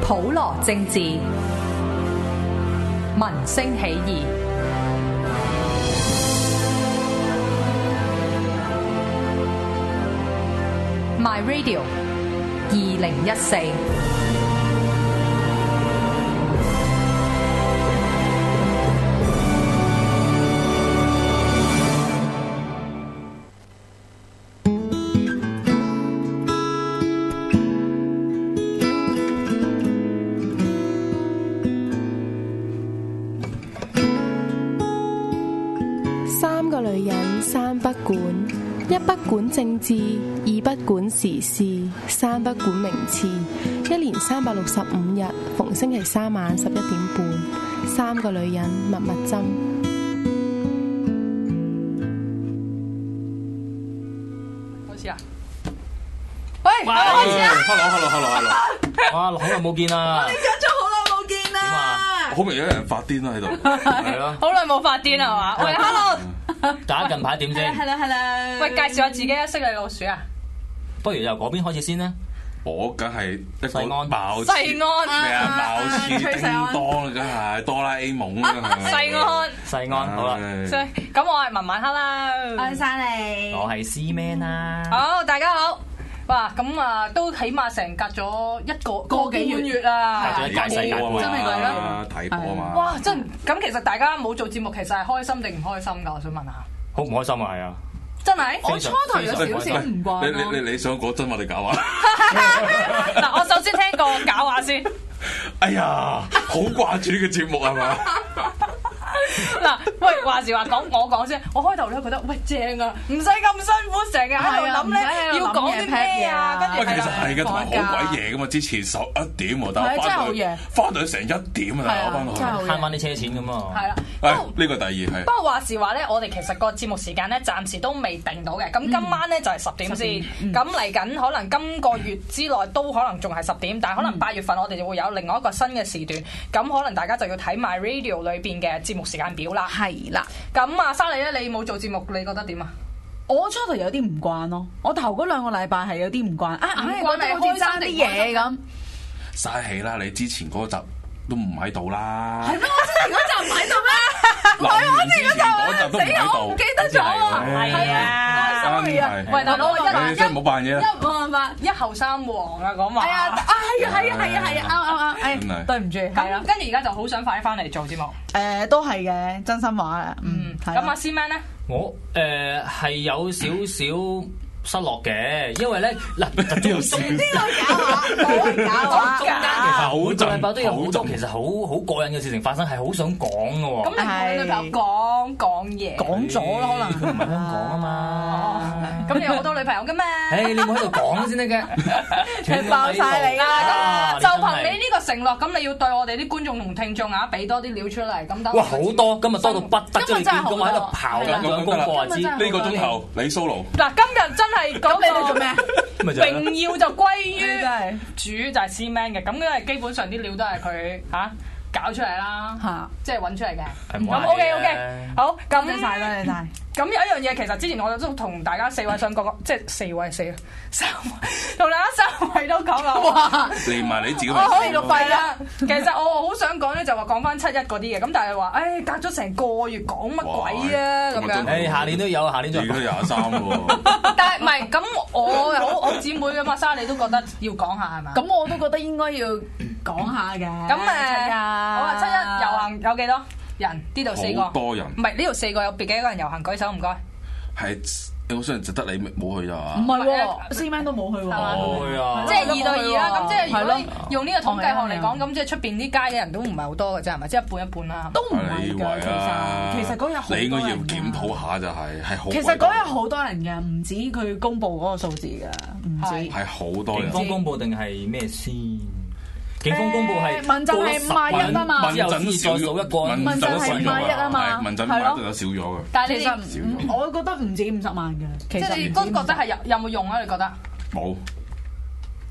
普羅政治，民聲起義。My Radio 2014。 三個女人，三不管：一不管政治，二不管時事，三不管名次。一年365日，逢星期三晚11點半，三個女人密密針。 開始啊！喂，開始啊 ！Hello， 哇，好耐冇見啦！ 我哋約咗好耐冇見啦！ 好明顯有人發癲啦喺度，係咯， 好耐冇發癲係嘛？喂 ，Hello， 大家近排點先？ 係啦。喂，介紹下自己啊，識你老鼠啊！ 不如由嗰邊開始先啦。 我梗係一個細安貌似細安咩啊？貌似叮當，梗係哆啦 A 夢啦， 細安， 好啦。 咁我係文文，Hello， 我係珊妮， 我係 C-Man 啦。 好，大家好。哇，咁啊，都起碼成隔咗個幾月啦， 係介世界盃真係係咯， 睇波啊嘛。 哇，真咁其實大家冇做節目，其實係開心定唔開心㗎？我想問下。 好唔開心啊？係啊。 真係， 我初頭有少少唔慣咯。 你想講真話定假話？ 嗱，我首先聽個假話先。 哎呀，好掛住呢個節目係嘛？ 嗱，喂，話時話講，我講先。我開頭咧覺得，喂，正啊，唔使咁辛苦，成日喺度諗咧要講啲咩啊，跟住喂，其實係嘅，同埋好鬼夜噶嘛。之前11點喎，但係翻到去成1點啊，大佬翻到去慳翻啲車錢咁啊。 係啦， 呢個第二係。 不過話時話咧，我哋其實個節目時間咧暫時都未定到嘅。咁今晚咧就係10點先。咁嚟緊可能今個月之內都可能仲係10點，但係可能8月份我哋就會有另外一個新嘅時段。咁可能大家就要睇埋 Radio 裏邊嘅節目時間表啦。 係啦， 咁啊，莎莉咧，你冇做節目，你覺得點啊？ 我初頭有啲唔慣咯，我頭嗰2個禮拜係有啲唔慣，硬係覺得好似爭啲嘢咁。 嘥氣啦！你之前嗰集都唔喺度啦。 係咩？我之前嗰集唔喺度咩？唔係我之前嗰集都唔喺度， 我唔記得咗啊！係啊，sorry 啊！喂，大佬，我真係唔好扮嘢啦。 冇辦法， 一後三黃啊，講話。 係啊，啱，對唔住，係啦。 跟住而家就好想快啲翻嚟做節目。 都係嘅，真心話啊。 咁阿 C-Man 咧？ 我係有少少失落嘅，因為咧嗱，呢個假話，中間其實每個禮拜都有好多其實好過癮嘅事情發生，係好想講嘅喎。 咁你同你女朋友講嘢， 講咗咯，可能佢唔係香港啊嘛。 咁你有好多女朋友嘅咩？ 你唔好喺度講先得嘅， 佢爆晒你啊！就憑你呢個承諾，咁你要對我哋啲觀眾同聽眾啊，俾多啲料出嚟，咁等。 哇！好多，今日多到不得之，見到我喺度刨緊兩功課啊！知呢個鐘頭你 solo。 嗱，今日真係講你哋做咩？ 榮耀就歸於主就係 C-Man 嘅，咁因為基本上啲料都係佢搞出嚟啦，即係揾出嚟嘅。咁 OK， 好， 多謝晒。 咁有一樣嘢，其實之前我都同大家4位想講，即係3位，同大家3位都講啦。哇！ 連埋你自己。 可以錄費啦。其實我好想講咧，就話講翻7·1嗰啲嘅，咁但係話，隔咗成個月講乜鬼啊咁樣。 下年都有，下年再。 而家23喎。 但係唔係咁，我好姊妹噶嘛，莎莉都覺得要講下係嘛？ 咁我都覺得應該要講下嘅。 咁好啊，7·1遊行有幾多人？呢度4個。 好多人。唔係呢度4個，有幾個人遊行？舉手唔該。 係，我相信就得你冇去咋嘛？ 唔係喎，C-Man 都冇去喎。 冇去啊！ 即係2對2啦。咁即係如果用呢個統計學嚟講，咁即係出邊啲街嘅人都唔係好多嘅啫，係咪？即係一半一半啦。 都唔係㗎，其實嗰日好多人。 你應該要檢討下就係好。 其實嗰日好多人嘅，唔止佢公佈嗰個數字㗎，唔止。 係好多人。 警方公佈定係咩先？警方公佈係民陣係51啊嘛， 之後先再數一個， 民陣係51啊嘛， 民陣51都有少咗嘅。 但係你其實我覺得唔止50萬嘅，其實即係你都覺得係有冇用啊？你覺得？ 冇。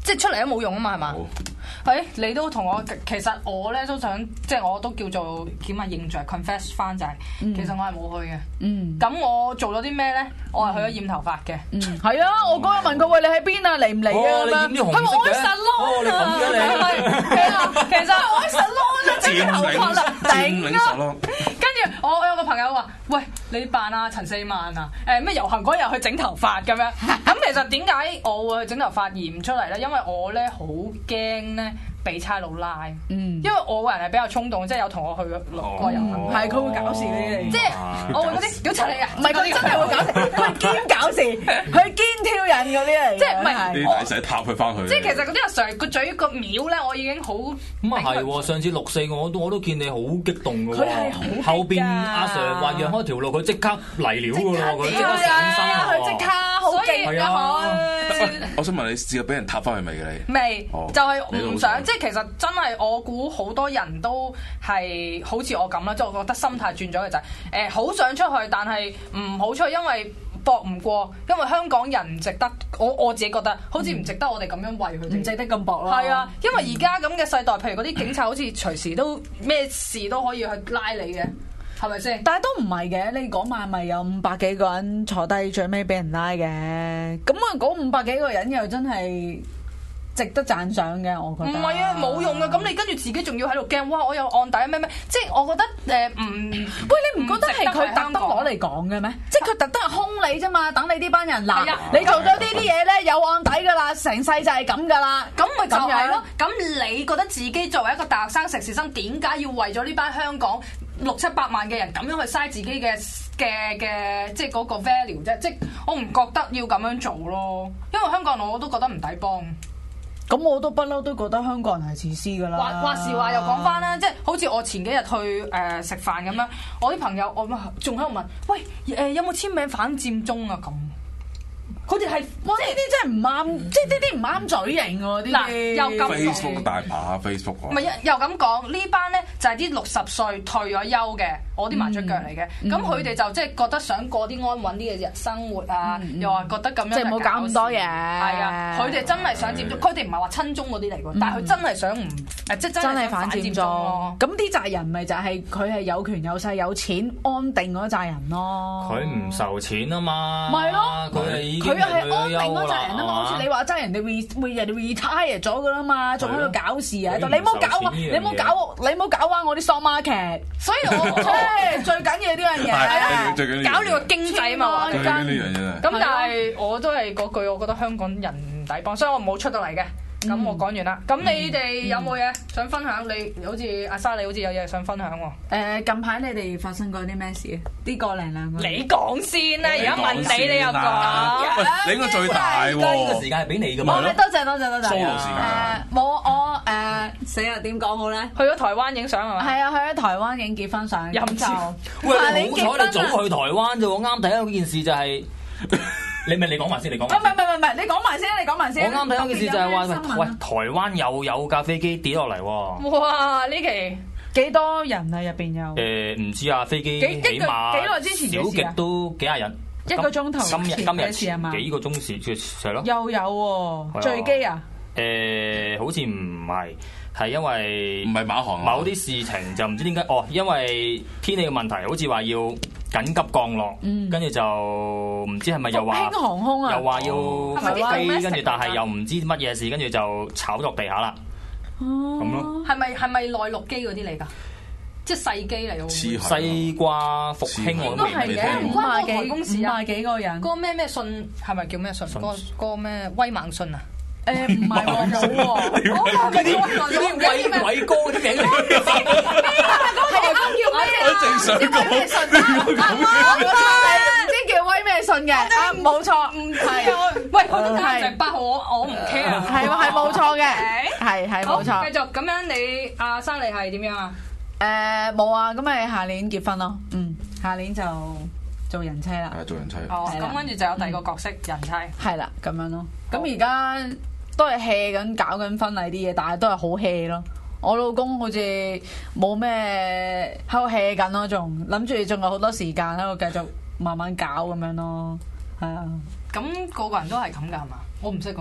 即係出嚟都冇用啊嘛，係嘛？係你都同我，其實我咧都想，即係我都叫做點啊認罪 confess 翻就係，其實我係冇去嘅。咁我做咗啲咩咧？我係去咗染頭髮嘅。 係啊，我嗰日問佢喂，你喺邊啊？嚟唔嚟啊？ 你染啲紅色嘅。 佢話我喺salon 你咁嘅你。 其實我喺salon啊，整頭髮啦，頂啊！ 跟住我有個朋友話：喂，你扮啊陳四萬啊？咩遊行嗰日去整頭髮咁樣？咁其實點解我會去整頭髮而唔出嚟咧？因為我咧好驚咧被差佬拉，因為我個人係比較衝動，即係有同我去過遊行， 係佢會搞事嗰啲嚟， 即係我會嗰啲屌柒你啊！ 唔係佢真係會搞事，佢係堅搞事，佢係堅挑釁嗰啲嚟， 即係唔係啲大使塔佢翻去。 即係其實嗰啲阿 Sir 個嘴個秒咧，我已經好咁啊係喎！上次6·4我都見你好激動㗎喎， 佢係好激㗎後邊阿 Sir 話讓開條路，佢即刻嚟料㗎喎，佢即刻上身啊！佢即刻好勁啊！ 我想問你試過俾人塔翻去未嘅你？ 未，就係唔想，即係係其實真係我估好多人都係好似我咁啦，即係我覺得心態轉咗嘅就係好想出去，但係唔好出去，因為搏唔過，因為香港人唔值得，我自己覺得好似唔值得我哋咁樣為佢哋， 唔值得咁搏咯。 係啊，因為而家咁嘅世代，譬如嗰啲警察好似隨時都咩事都可以去拉你嘅。係咪先？ 但係都唔係嘅，你嗰晚咪有500幾個人坐低，最尾俾人拉嘅。咁啊，嗰500幾個人又真係值得讚賞嘅，我覺得。 唔係啊，冇用嘅。咁你跟住自己仲要喺度驚，哇！我有案底咩咩？即係我覺得唔喂，你唔覺得係佢特登攞嚟講嘅咩？即係佢特登係兇你啫嘛，等你呢班人嗱，你做咗呢啲嘢咧有案底㗎啦，成世就係咁㗎啦。 咁咪就係咯。咁你覺得自己作為一個大學生、碩士生，點解要為咗呢班香港600-700萬嘅人咁樣去嘥自己嘅即係嗰個 value 啫？即係我唔覺得要咁樣做咯，因為香港人我都覺得唔抵幫。 咁我都不嬲都覺得香港人係自私㗎啦。 話時話又講翻啦，即係好似我前幾日去食飯咁樣，我啲朋友我仲喺度問，喂有冇簽名反佔中啊咁？佢哋係哇！呢啲真係唔啱，即係呢啲唔啱嘴型喎。 嗱，又咁 Facebook 大把 Facebook 唔係又咁講，呢班咧就係啲60歲退咗休嘅，我啲麻雀腳嚟嘅。咁佢哋就即係覺得想過啲安穩啲嘅生活啊，又話覺得咁樣即係唔好搞咁多嘢。 係啊，佢哋真係想佔中，佢哋唔係話親中嗰啲嚟喎，但係佢真係想唔即係真係反佔中咯。 咁啲責人咪就係佢係有權有勢有錢安定嗰責人咯。 佢唔受錢啊嘛。 咪咯， 佢佢係安定嗰責人啊嘛，好似你話齋人哋人哋 retire 咗噶啦嘛，仲喺度搞事啊喺度，你唔好搞啊！你唔好搞啊！我啲 stock market，所以我最緊要呢樣嘢係啊， 搞亂個經濟啊嘛， 最緊要呢樣嘢。 咁但係我都係嗰句，我覺得香港人唔抵幫，所以我冇出到嚟嘅。咁我講完啦。咁你哋有冇嘢想分享？你好似阿莎，你好似有嘢想分享喎。 近排你哋發生過啲咩事啊？呢個零兩個。 你講先啦，而家問你，你又講。 喂，你應該最大喎。 呢個時間係俾你㗎嘛？ 多謝。 Solo 時間。 冇我死啦！點講好咧？ 去咗台灣影相係嘛？ 係啊，去咗台灣影結婚相。 飲酒。 喂，好彩你早去台灣啫喎！啱睇嗰件事就係。你講埋先，你講埋。 唔係，你講埋先。 我啱睇嗰件事就係話，喂，台灣又有架飛機跌落嚟喎。 哇！呢期幾多人啊？入邊有？ 唔知啊，飛機起碼幾耐之前少極都幾廿人。 1個鐘頭前嘅事係嘛？ 幾個鐘時係咯。 又有喎，墜機啊？ 好似唔係，係因為唔係馬航某啲事情就唔知點解因為天氣嘅問題，好似話要緊急降落，跟住就唔知係咪又話復興航空啊， 又話要飛，跟住但係又唔知乜嘢事，跟住就炒落地下啦。咁咯。 係咪內陸機嗰啲嚟㗎？即係細機嚟喎。 西瓜復興我都未聽過。 唔關台公司啊 ，500幾個人。 嗰個咩信係咪叫咩信？嗰個咩威猛信啊？ 唔係喎，冇喎。 嗰啲偉哥啲名嚟。 係啱叫咩啊？ 我正想講咩信啊？唔知叫威咩信嘅？冇錯，係。 喂，佢都打成8號，我唔 care。 係冇錯嘅，係冇錯。 繼續咁樣，你阿莎莉係點樣啊？ 冇啊，咁咪下年結婚咯。下年就做人妻啦。 做人妻。 哦，咁跟住就有第二個角色人妻。 係啦，咁樣咯。咁而家都係 hea 緊搞緊婚禮啲嘢，但係都係好 hea 咯。我老公好似冇咩喺度 hea 緊咯，仲諗住仲有好多時間喺度繼續慢慢搞咁樣咯。係啊。 咁個個人都係咁㗎係嘛？我唔識喎。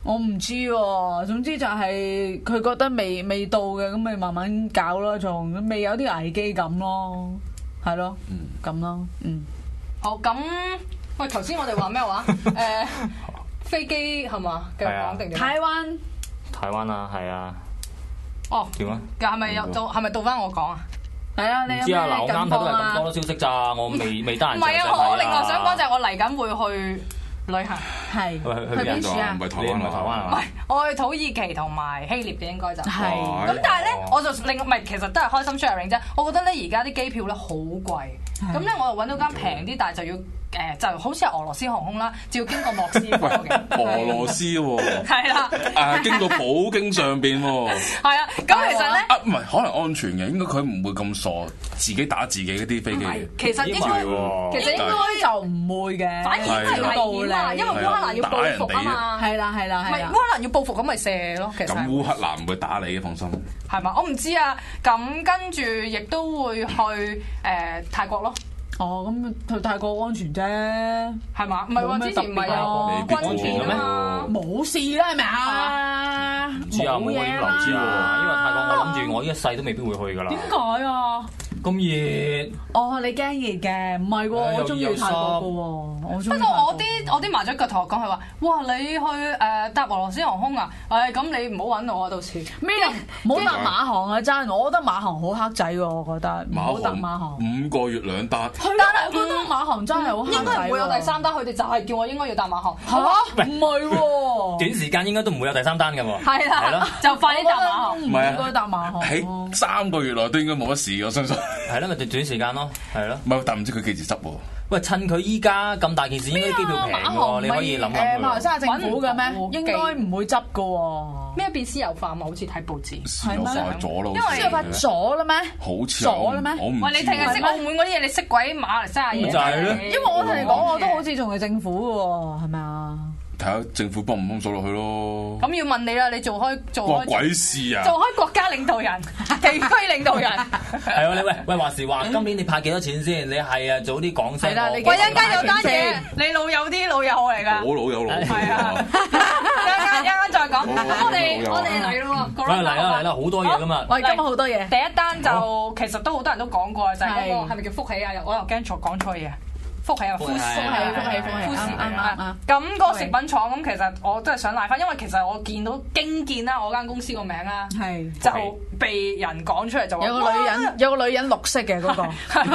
我唔知喎，總之就係佢覺得未到嘅，咁咪慢慢搞咯，仲未有啲危機感咯，係咯，咁咯， 好咁，喂，頭先我哋話咩話？飛機係嘛？繼續講定點？ 台灣啊，係啊。 哦， 點啊？ 係咪係咪到翻我講啊？ 係啊，你唔知啊，嗱，我啱睇都係咁多消息咋，我未得閒。 唔係啊，我另外想講就係我嚟緊會去旅行。 係去邊處啊？ 唔係台灣唔係，我去土耳其同埋希臘嘅應該就係。 係。 咁但係咧，我就唔係，其實都係開心 sharing 啫。我覺得咧，而家啲機票咧好貴，咁咧我又揾到間平啲，但係就要。就好似係俄羅斯航空啦，就要經過莫斯科嘅。 俄羅斯喎。 係啦。 經過普京上邊喎。 係啊，咁其實咧。 唔係，可能安全嘅，應該佢唔會咁傻，自己打自己嗰啲飛機。 其實應該就唔會嘅。反而係危險啊，因為烏克蘭要報復啊嘛。係啦。唔係烏克蘭要報復咁咪射咯，其實。 咁烏克蘭唔會打你嘅，放心。 係嘛？我唔知啊。咁跟住亦都會去泰國咯。 哦，咁去泰國安全啫， 係嘛？唔係喎，之前唔係有軍團咩？ 冇事啦，係咪啊？ 唔知啊，冇點留知喎，因為泰國我諗住我呢一世都未必會去噶啦。 點解啊？ 咁熱。 哦，你驚熱嘅？唔係喎，我中意泰國嘅喎。 不過我啲麻雀腳同我講係話，哇！你去搭俄羅斯航空啊？咁你唔好揾我啊，到時咩？唔好搭馬航啊！真，我覺得馬航好黑仔喎，我覺得。唔好搭馬航。 5個月2單。 但係我覺得馬航真係好黑仔。 應該唔會有第3單，佢哋就係叫我應該要搭馬航。 嚇？唔係喎。 短時間應該都唔會有第3單嘅喎。 係啦，就快啲搭馬航。 唔應該搭馬航。 喺3個月內都應該冇乜事，我相信。 係啦，咪短時間咯，係咯。 唔係，但唔知佢幾時執喎。 喂，趁佢依家咁大件事，應該機票平喎，你可以諗諗。 馬來西亞政府嘅咩？應該唔會執嘅喎。 咩變私有化嘛？好似睇報紙。 私有化咗咯， 因為私有化咗啦咩？ 好似咗啦咩？ 喂，你淨係識澳門嗰啲嘢，你識鬼馬來西亞嘢？ 就係咯。 因為我同你講，我都好似仲係政府嘅喎，係咪啊？ 睇下政府幫唔幫手落去咯。 咁要問你啦，你做開鬼事啊！ 做開國家領導人、地區領導人。 係喎，你喂話時話，今年你派幾多錢先？你係啊，早啲講聲。 係啦，你一間有單嘢，你老友啲老友嚟㗎。 我老友嚟。 係啊，一間再講。咁我哋嚟咯喎。 嚟啦，好多嘢㗎嘛。 喂，今日好多嘢。 第一單就其實都好多人都講過，就係嗰個係咪叫福喜啊？我又驚講錯嘢。福喜啊，富士啱。咁嗰個食品廠咁，其實我真係想賴翻，因為其實我見到經見啦，我間公司個名啦，就被人講出嚟就話有個女人綠色嘅嗰個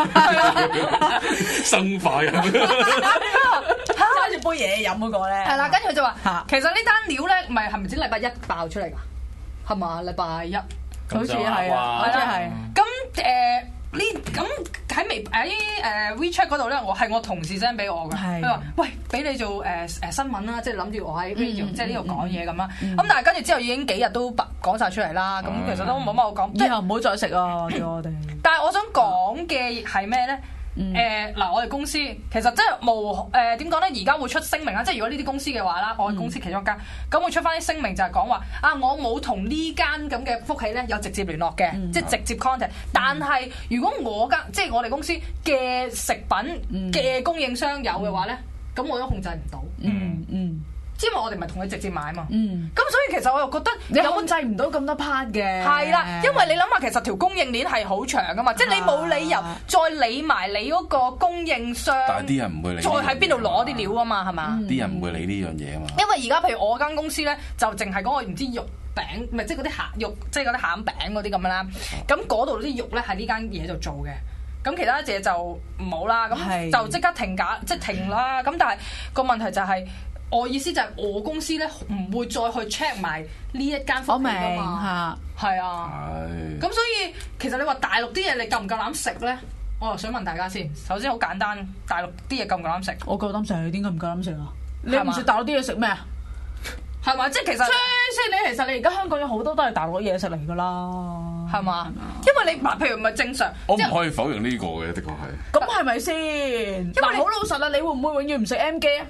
生化人， 揸住杯嘢飲嗰個咧。 係啦，跟住就話其實呢單料咧，唔係咪先禮拜1爆出嚟㗎？係嘛？禮拜1 好似係啊，好似係。 咁咁喺WeChat 嗰度咧，我同事 send 俾我嘅，佢話：喂，俾你做新聞啦，即係諗住我喺 radio 即係呢度講嘢咁啦。咁但係跟住之後已經幾日都講晒出嚟啦。咁其實都冇乜好講。 以後唔好再食啊！叫我哋。 但係我想講嘅係咩咧？嗱，我哋公司其實真係冇點講咧？而家會出聲明啦，即係如果呢啲公司嘅話啦，我哋公司其中一間，咁會出翻啲聲明就係講話我冇同呢間咁嘅福喜咧有直接聯絡嘅，即係直接 contact。但係如果即係我哋公司嘅食品嘅供應商有嘅話咧，咁我都控制唔到。因為我哋唔係同佢直接買嘛，咁所以其實我又覺得你控制唔到咁多 part 嘅。 係啦，因為你諗下，其實條供應鏈係好長噶嘛，即係你冇理由再理埋你嗰個供應商。 但係啲人唔會理。 再喺邊度攞啲料啊嘛，係嘛？ 啲人唔會理呢樣嘢啊嘛。 因為而家譬如我間公司咧，就淨係嗰個唔知肉餅，唔係即係嗰啲鹹肉，即係嗰啲餡餅嗰啲咁樣啦。咁嗰度啲肉咧喺呢間嘢度做嘅。咁其他嘢就唔好啦，咁就即刻停價，即係停啦。咁但係個問題就係。我意思就係我公司咧唔會再去 check 埋呢一間福喜㗎嘛，係啊，咁所以其實你話大陸啲嘢你夠唔夠膽食咧？我又想問大家先。首先好簡單，大陸啲嘢夠唔夠膽食？ 我夠膽食，你點解唔夠膽食啊？你唔食大陸啲嘢食咩啊？ 係嘛？即係其實， 其實你而家香港有好多都係大陸嘢食嚟㗎啦， 係嘛？因為你譬如唔係正常， 我唔可以否認呢個嘅，的確係。 咁係咪先？嗱，好老實啦，你會唔會永遠唔食 M 記啊？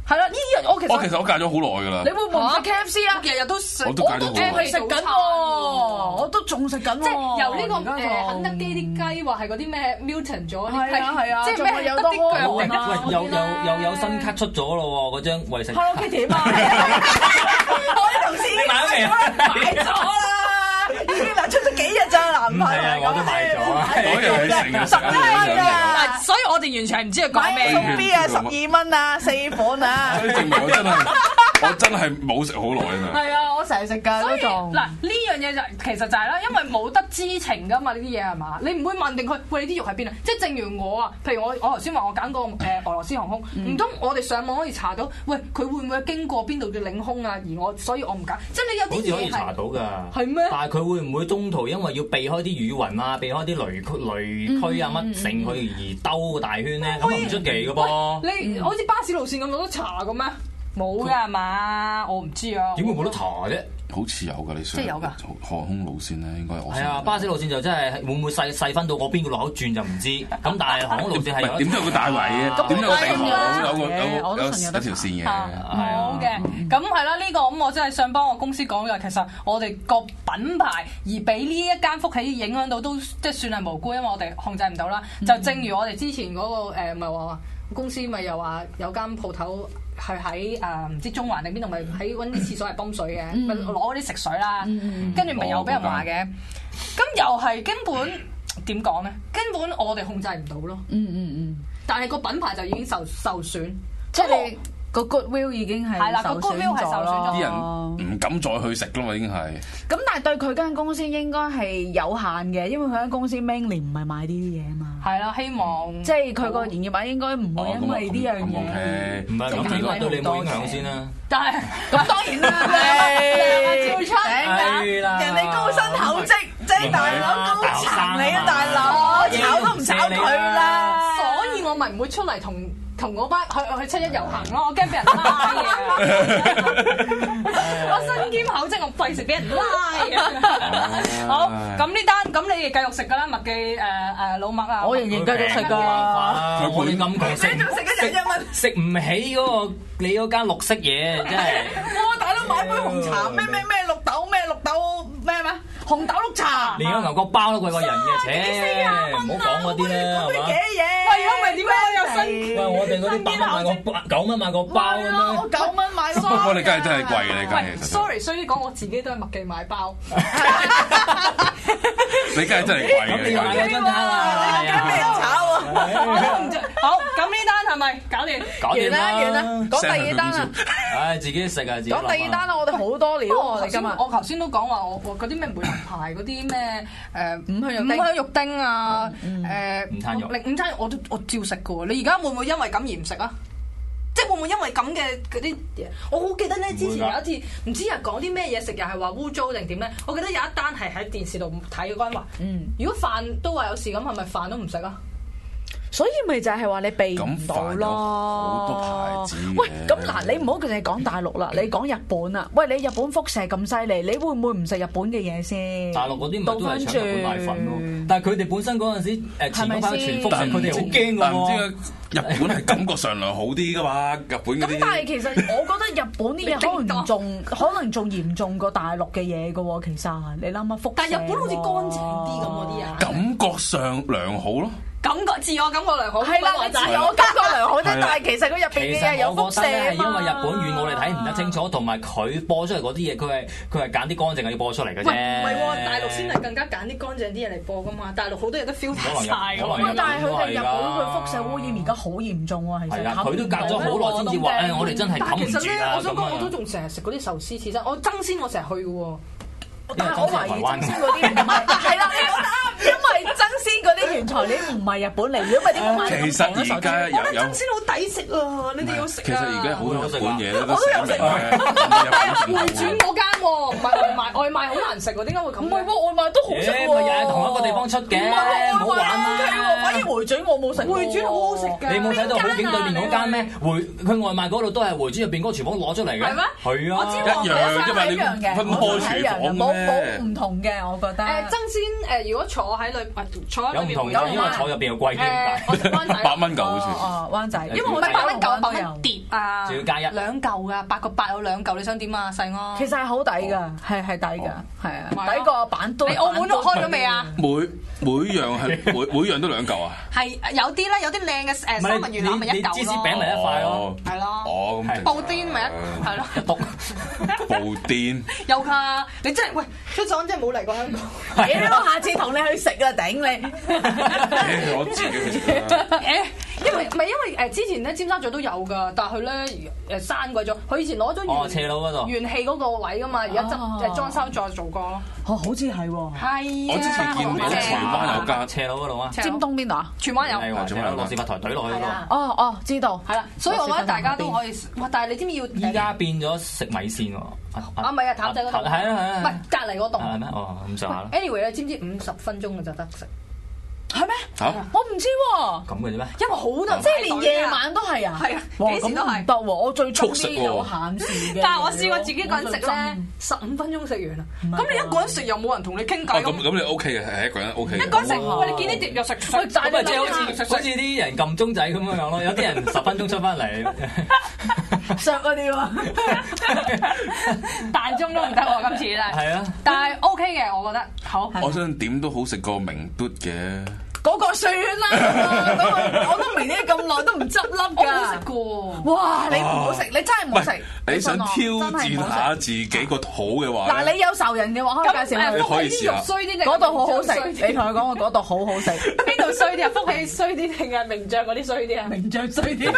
係啦，呢樣我其實我戒咗好耐㗎啦。 你會唔會唔食 KFC 啊？ 日日都食， 我都戒咗好耐。 係食緊喎，我都仲食緊喎。 即係由呢個肯德基啲雞話係嗰啲咩 mutant 咗， 係啊， 即係咩有得啲腳喂， 定又有新卡出咗咯喎，嗰張衛生。 Hello Kitty 啊嘛，我啲同事已經買咗啦，已經嗱出咗幾日咋嗱，唔係我都買咗啊， 嗰日係成日食啊， 所以我哋完全係唔知佢講咩。 送 B 啊，12蚊啊，4款啊， 所以證明我真係冇食好耐啊！ 係啊，我成日食㗎所以都仲。 嗱呢樣嘢就其實就係啦，因為冇得知情噶嘛呢啲嘢係嘛，你唔會問定佢喂你啲肉喺邊啊？即係正如我啊，譬如我頭先話我揀個俄羅斯航空，唔通我哋上網可以查到喂佢會唔會經過邊度嘅領空啊？所以我唔揀，即係你有啲嘢好似可以查到㗎。 係咩？ 但係佢會唔會中途因為要避開啲雨雲啊，避開啲雷區啊乜成佢而兜個大圈咧？咁唔出奇㗎噃。 你好似巴士路線咁有得查嘅咩？冇㗎係嘛？我唔知啊。 點會冇得查啫？ 好似有㗎，你上即係有㗎航空路線咧，應該我係啊，巴士路線就真係會唔會細分到嗰邊個路口轉就唔知。咁但係航空路線係有點都有個大圍嘅，點都有個地圖，有條線嘅。 好嘅，咁係啦，呢個咁我真係想幫我公司講嘅，其實我哋個品牌而俾呢一間福喜影響到都即係算係無辜，因為我哋控制唔到啦。就正如我哋之前嗰個唔係話公司咪又話有間鋪頭。係喺唔知中環定邊度，咪喺揾啲廁所嚟泵水嘅，咪攞嗰啲食水啦，跟住咪又俾人話嘅，咁又係根本點講咧？根本我哋控制唔到咯。但係個品牌就已經受損， 即係你個 goodwill 已經係啦，個 goodwill 係受損咗， 啲人唔敢再去食啦嘛，已經係。 咁但係對佢間公司應該係有限嘅，因為佢間公司 mainly 唔係賣呢啲嘢啊嘛。 係啦，希望即係佢個營業額應該唔會因為呢樣嘢。 唔係咁，應該對你冇影響先啦。 但係咁當然啦，照出人哋高薪厚職，即係大佬高層你啊，大佬炒都唔炒佢啦。 所以我咪唔會出嚟同嗰班去七一遊行咯，我驚俾人拉嘅。我身兼口職，我費事俾人拉嘅。好，咁呢單咁你哋繼續食㗎啦，麥記老麥啊， 我仍然繼續食㗎。 我哋咁窮食， 你仲食緊1蚊？ 食唔起嗰個你嗰間綠色嘢，真係。 哇！大佬買杯紅茶咩綠豆咩紅豆綠茶， 連個牛角包都貴過人嘅，切！唔好講嗰啲啦，係嘛？ 喂，如果唔係點解我有新？ 喂，我哋嗰啲8蚊買個9蚊買個包咁樣。 我9蚊買個包。 不過你梗係真係貴嘅，你梗係。 sorry，所以講我自己都係麥記買包。 你梗係真係貴嘅。 你又買咗真卡啦， 你驚俾人炒啊？ 好，咁呢單係咪搞掂？ 完啦，講第二單啦。 唉，自己食啊，自己。 講第二單啦，我哋好多料喎，我哋今日。 我頭先都講話，我嗰啲咩梅林牌嗰啲咩五香肉丁啊， 午餐肉， 午餐肉我照食嘅喎。你而家會唔會因為咁而唔食啊？即係會唔會因為咁嘅嗰啲嘢？我好記得咧，之前有一次唔知係講啲咩嘢食，又係話污糟定點咧？我記得有一單係喺電視度睇嗰陣話，如果飯都話有事咁，係咪飯都唔食啊？ 所以咪就係話你避唔到咯。 好多牌子。 喂，咁嗱，你唔好淨係講大陸啦，你講日本啊。喂，你日本輻射咁犀利，你會唔會唔食日本嘅嘢先？ 大陸嗰啲咪都係搶日本奶粉咯。但係佢哋本身嗰陣時前嗰班全輻射，佢哋好驚㗎喎。但唔知日本係感覺上良好啲㗎嘛？日本嗰啲。 咁但係其實我覺得日本啲嘢可能仲嚴重過大陸嘅嘢㗎喎。其實你諗下輻射。 但係日本好似乾淨啲咁嗰啲啊。 感覺上良好咯。 自我感覺良好， 係啦，你自我感覺良好啫，但係其實佢入邊嘅嘢有輻射啊嘛。 係因為日本語我哋睇唔得清楚，同埋佢播出嚟嗰啲嘢，佢係揀啲乾淨嘅要播出嚟嘅啫。 唔係喎，大陸先係更加揀啲乾淨啲嘢嚟播噶嘛。大陸好多嘢都 filter 晒㗎。 但係佢哋日本佢輻射污染而家好嚴重喎，其實。 係啊，佢都隔咗好耐先至話，我哋真係冚唔住啊。 其實咧，我想講我都仲成日食嗰啲壽司刺身，我爭鮮我成日去嘅喎。 但係我懷疑爭鮮嗰啲唔係，係啦，你講得啱，因為爭鮮嗰啲原材料唔係日本嚟，如果唔係點解賣其實而家我覺得爭鮮好抵食啊！你哋要食啊！ 其實而家好多日本嘢咧我都有食， 但係回轉嗰間喎，唔係外賣好難食喎，點解會咁？ 唔係喎，外賣都好食喎。 咪又係同一個地方出嘅，唔好玩啦。 反而回轉我冇食， 回轉好好食㗎。 你冇睇到好景對面嗰間咩？佢外賣嗰度都係回轉入邊嗰個廚房攞出嚟嘅。 係咩？ 係啊， 一樣啫嘛，你分開廚房冇唔同嘅，我覺得。 爭先如果坐喺裏邊有唔同嘅，因為坐入邊又貴啲。 我食灣仔 8蚊嚿好似。 灣仔，因為唔係8蚊900蚊碟啊， 仲要加一 2嚿㗎，8個8有2嚿，你想點啊？細安其實係好抵㗎，係抵㗎，係啊，抵過板都。 你澳門都開咗未啊？ 每樣都2嚿啊？ 係有啲啦，有啲靚嘅三文魚腩咪1嚿咯。 芝士餅咪一塊咯， 係咯。 哦，咁布甸咪係咯， 一篤布甸有㗎。你真係喂，出咗真係冇嚟過香港。 我下次同你去食啊，頂你！ 我自己其實因為之前咧尖沙咀都有㗎，但係佢咧閂鬼咗。佢以前攞咗斜路嗰度元氣嗰個位㗎嘛，而家裝修再做過咯。 好似係喎。 係我之前見到荃灣有間斜路嗰度啊， 尖東邊度啊？ 荃灣有。 係荃灣羅士佛台懟落去嗰度。 哦，知道。 係啦，所以我覺得大家都可以。哇！但係你知唔知要？ 依家變咗食米線喎。 唔係啊，譚仔嗰度。 係啊。 唔係隔離嗰棟。 係咩？哦，咁上下啦。 Anyway 你知唔知50分鐘就得食？ 係咩？ 嚇我唔知喎。 咁嘅啫咩？ 因為好多人即係連夜晚都係啊！ 係啊， 哇， 幾時都係咁唔得喎！我最中意有限時嘅。 但係我試過自己一個人食咧，15分鐘食完啦。咁你一個人食又冇人同你傾偈。 咁你 OK 嘅，係一個人 OK 嘅。 一個人食，喂，你見啲碟又食， 咁咪即係好似啲人撳鐘仔咁樣樣咯，有啲人10分鐘出翻嚟， 削嗰啲喎， 彈鐘都唔得喎，今次真係。 係啊， 但係 OK 嘅，我覺得好。 我相信點都好食過名嘟嘅。 嗰個算啦，我都明呢咁耐都唔執笠㗎。 我冇食過。 哇！你唔好食，你真係唔好食。 你想挑戰下自己個肚嘅話， 嗱，你有仇人嘅話，可以介紹下。 你可以試下。 衰啲定嗰度好好食，你同佢講我嗰度好好食。 邊度衰啲啊？福氣衰啲定係名將嗰啲衰啲啊？ 名將衰啲。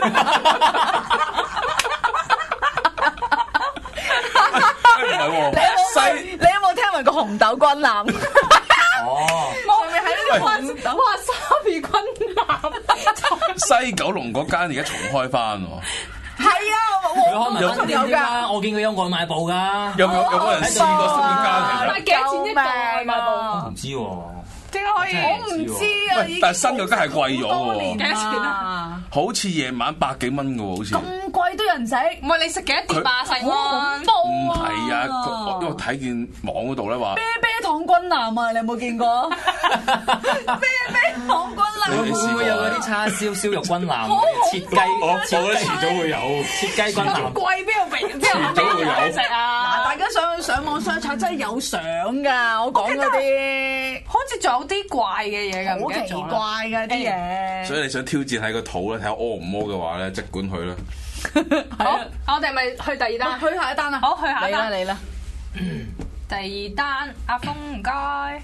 唔係喎， 你有冇聽聞過紅豆軍艦？ 哦， 上面係呢啲哇沙皮軍艦。 西九龍嗰間而家重開翻喎。 係啊， 佢開埋有㗎，我見佢有外賣部㗎。 有冇人試過新家但係幾錢一個外賣部？ 唔知喎。 點解可以？ 我唔知啊， 但係新嗰間係貴咗喎。 幾多錢啊？ 好似夜晚百幾蚊嘅喎，好似。 咁貴都有人食？ 唔係你食幾多碟啊？細安？ 唔係啊，因為我睇見網嗰度咧話。 啤啤糖軍艦啊！你有冇見過？啤啤糖軍艦。 會唔會有嗰啲叉燒燒肉軍艦、切雞？ 我覺得遲早會有切雞軍艦。 貴邊度平？ 遲早會有食啊！ 嗱，大家上網 search 真係有相㗎，我講嗰啲好似仲有啲怪嘅嘢㗎， 好奇怪㗎啲嘢。 所以你想挑戰喺個肚咧，睇下屙唔屙嘅話咧，即管去啦。 好，我哋咪去第二單， 去下一單啊！ 好，去下一單。 你啦。 第二單，阿峰唔該。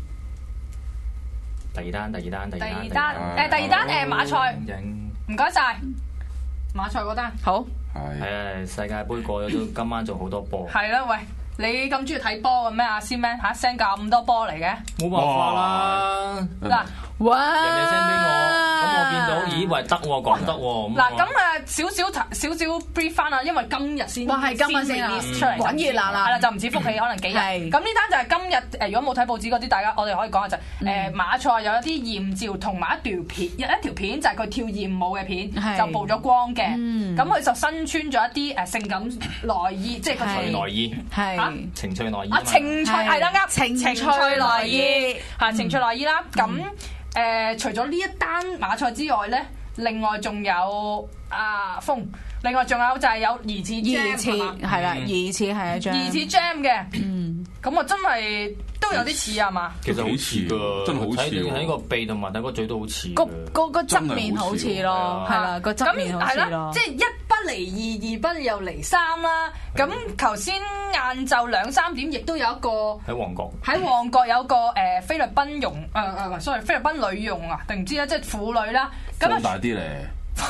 第二單， 第二單馬賽，唔該晒。馬賽嗰單好。 係。 世界盃過咗都，今晚仲好多波。 係啦，喂，你咁中意睇波嘅咩？阿先咩嚇 send 咁多波嚟嘅？ 冇辦法啦。 嗱， 哇！ 人哋 send 俾我，咁我見到，咦？喂，得喎，講得喎。 嗱，咁少少 brief 翻啊，因為今日先， 哇，係今日先 release 出嚟，滾熱辣啦。 係啦，就唔止福氣，可能幾日。咁呢單就係今日如果冇睇報紙嗰啲，大家我哋可以講下就馬賽有一啲豔照同埋一條片就係佢跳豔舞嘅片，就曝咗光嘅。咁佢就身穿咗一啲性感內衣，即係個內衣， 係情趣內衣。 啊，情趣係啦，情趣內衣嚇，情趣內衣啦。咁除咗呢一單馬賽之外咧，另外仲有風，另外仲有就係有疑似係啦，疑似係一張疑似 jam 嘅。咁我真係都有啲似啊嘛。 其實好似㗎， 真係好似睇個鼻同埋睇個嘴都好似。 個側面好似咯，係啦，個側面好似咯。 即係一不離二，二不又離三啦。咁頭先晏晝2、3點，亦都有一個喺旺角有個菲律賓菲律賓女傭啊，定唔知咧，即係婦女啦。咁大啲咧。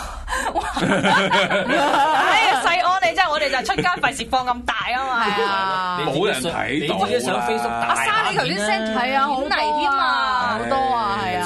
細安你真係我哋就出街費事放咁大啊嘛， 冇人睇到。 你上 Facebook 阿莎你頭先 send 係啊，好泥添啊， 好多啊，係啊。 知唔知啲人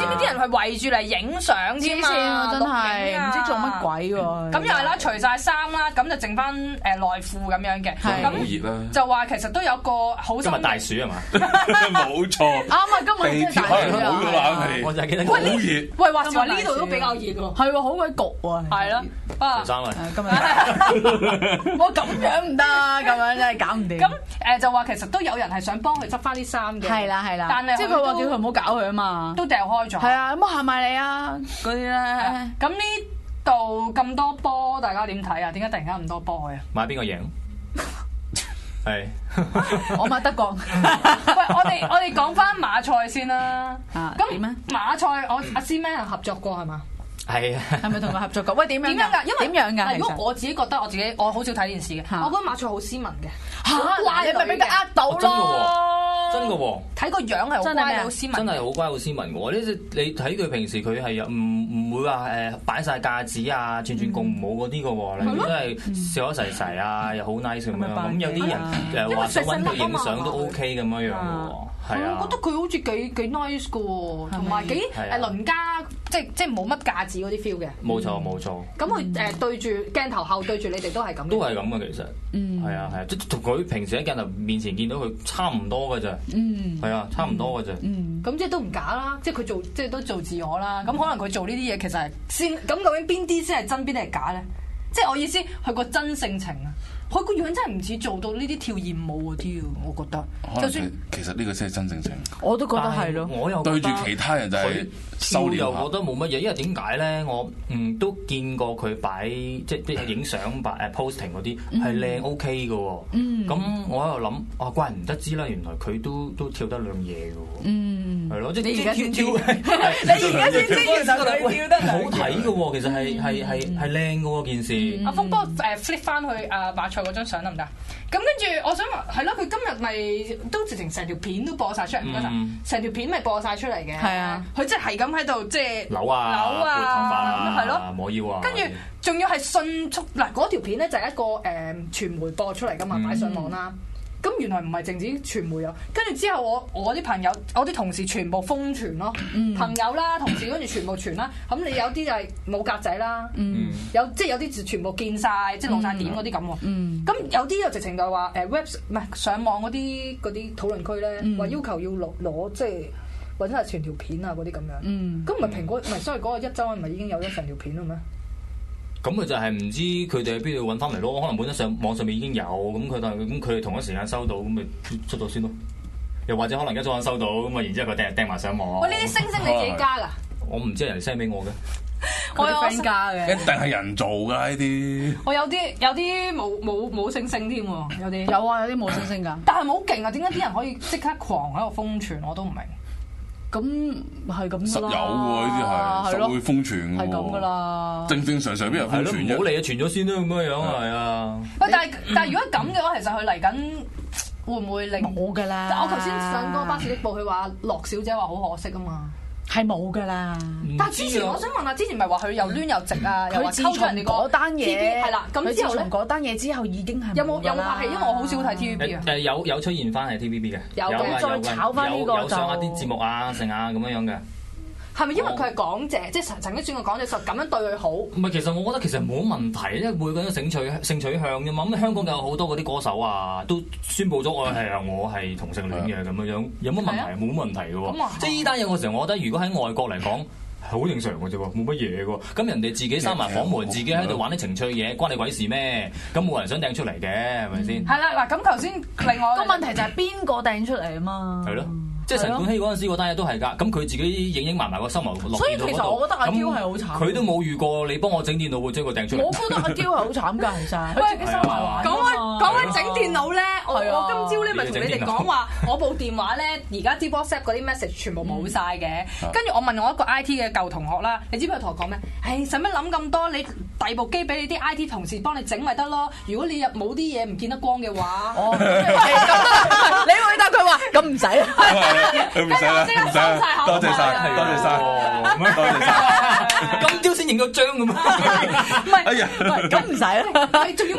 係圍住嚟影相添嘛， 真係唔知做乜鬼喎。 咁又係啦，除晒衫啦，咁就剩翻內褲咁樣嘅。 好熱啦！ 就話其實都有個好今日大暑係嘛？ 冇錯。 啱啊！今日真係大可能冇咗冷氣， 我就係記得好熱。 喂，話時話呢度都比較熱喎。 係喎，好鬼焗喎。 係咯， 除衫啊！ 今日我咁樣唔得，咁樣真係搞唔掂。 咁就話其實都有人係想幫佢執翻啲衫嘅。 係啦係啦， 但係即係佢話叫佢唔好搞佢啊嘛， 都掉開咗。 係啊，有冇行埋嚟啊？嗰啲咧。 咁呢度咁多波，大家點睇啊？點解突然間咁多波嘅？ 買邊個贏？係我買德國。 喂，我哋講翻馬賽先啦。 咁點啊？ 馬賽我阿 C-Man 係合作過係嘛？ 係啊， 係咪同佢合作過？喂，點樣㗎？因為點樣㗎？ 如果我自己覺得我好少睇電視嘅，我覺得馬賽好斯文嘅。 你咪俾佢呃到咯。 真嘅喎， 睇個樣係好乖好斯文， 真係好乖好斯文嘅喎。你睇佢平時佢係唔會話擺晒架子啊、串共舞嗰啲嘅喎，你都係笑得齊齊啊，又好 nice 咁樣。咁有啲人話想揾佢影相都 OK 咁樣樣嘅喎。係啊， 我覺得佢好似幾 nice 嘅喎，同埋幾鄰家，即係冇乜架子嗰啲 feel 嘅。 冇錯冇錯。 咁佢對住鏡頭後對住你哋都係咁。 都係咁嘅其實。係啊係啊，即同佢平時喺鏡頭面前見到佢差唔多嘅啫。係啊，差唔多嘅啫。 咁即係都唔假啦，即係佢做即係都做自我啦。咁可能佢做呢啲嘢其實係先咁，究竟邊啲先係真，邊啲係假咧？即係我意思，佢個真性情啊！佢個樣真係唔似做到呢啲跳豔舞嗰啲啊！我覺得，就算其實呢個先係真性情。 我都覺得係咯。 我又對住其他人就係收斂下。 又覺得冇乜嘢，因為點解咧？我都見過佢擺即係影相posting 嗰啲係靚 OK 嘅喎。咁我喺度諗怪唔得知啦，原來佢都跳得兩嘢嘅喎。係咯，即係你而家先知， 你而家先知其實佢跳得好睇嘅喎，其實係靚嘅喎件事。 阿峰幫我flip 翻去馬賽嗰張相得唔得？咁跟住我想話係咯，佢今日咪都直情成條片都播晒出嚟，唔該晒，成條片咪播晒出嚟嘅。係啊，佢即係咁喺度即係扭啊、撥頭髮啊、 係咯、 摸腰啊。 跟住仲要係迅速嗱，嗰條片咧就係一個傳媒播出嚟噶嘛，擺上網啦。咁原來唔係淨止傳媒有，跟住之後我啲朋友、我啲同事全部瘋傳咯，朋友啦、同事跟住全部傳啦。咁你有啲就係冇格仔啦，有啲全部見晒，即係露晒點嗰啲咁喎。咁有啲又直情就話web 唔係上網嗰啲討論區咧，話要求要攞即係或者係全條片啊嗰啲咁樣。咁唔係蘋果唔係，所以嗰個一週唔係已經有咗成條片啦咩？ 咁佢就係唔知佢哋喺邊度揾翻嚟咯，可能本身上網上面已經有，咁佢哋同一時間收到，咁咪出咗先咯。又或者可能一早收到，咁啊然之後佢掟埋上網。 喂，呢啲星星你自己加㗎？ 我唔知係人 send 俾我嘅， 我有 friend 加嘅， 一定係人做㗎呢啲。 我有啲冇星星添喎，有啲有啊，有啲冇星星㗎。 但係好勁啊！點解啲人可以即刻狂喺度瘋傳？我都唔明。 咁係咁實有喎，呢啲係實會瘋傳㗎喎。 係咁㗎啦。 正常邊有瘋傳啫？ 唔好嚟啊，傳咗先啦，咁樣樣係啊。 喂，但係如果咁嘅話，其實佢嚟緊會唔會令冇㗎啦？ 但我頭先上嗰個巴士的報，佢話樂小姐話好可惜啊嘛。 係冇㗎啦。 但係之前我想問下，之前咪話佢又攣又直啊，又話溝咗人哋嗰單嘢係啦。咁之後咧， 嗰單嘢之後已經係有冇拍戲？因為我好少睇 TVB 啊。 有出現翻係 TVB 嘅， 有再炒翻呢個有上一啲節目啊、成啊咁樣樣嘅。 係咪因為佢係港姐，即係曾經轉過港姐，就咁樣對佢好？唔係，其實我覺得其實冇問題，因為每個人性取向啫嘛。咁香港有好多嗰啲歌手啊，都宣佈咗我係同性戀嘅咁樣樣，有乜問題？冇問題嘅喎。即係呢單嘢嗰時候，我覺得如果喺外國嚟講係好正常嘅啫喎，冇乜嘢嘅喎。咁人哋自己閂埋房門，自己喺度玩啲情趣嘢，關你鬼事咩？咁冇人想掟出嚟嘅，係咪先？ 係啦，嗱咁頭先另外個問題就係邊個掟出嚟啊嘛？ 係咯。即係陳冠希嗰陣時嗰單嘢都係㗎，咁佢自己影埋個心流落電腦嗰度。 所以其實我覺得阿嬌係好慘。 佢都冇遇過你幫我整電腦會將佢掟出嚟。 我覺得阿嬌係好慘㗎，其實。佢自己收埋玩。 講開整電腦咧，我今朝咧咪同你哋講話，我部電話咧而家啲 WhatsApp 嗰啲 message 全部冇晒嘅。跟住我問我一個 IT 嘅舊同學啦，你知唔知佢同我講咩？使乜諗咁多？你遞部機俾你啲 IT 同事幫你整咪得咯。如果你入冇啲嘢唔見得光嘅話， 你會答佢話咁唔使啦。 唔使啦，唔使啦，多謝晒，多謝晒，多謝晒。 今朝先影咗張咁啊！ 唔係，咁唔使啦。仲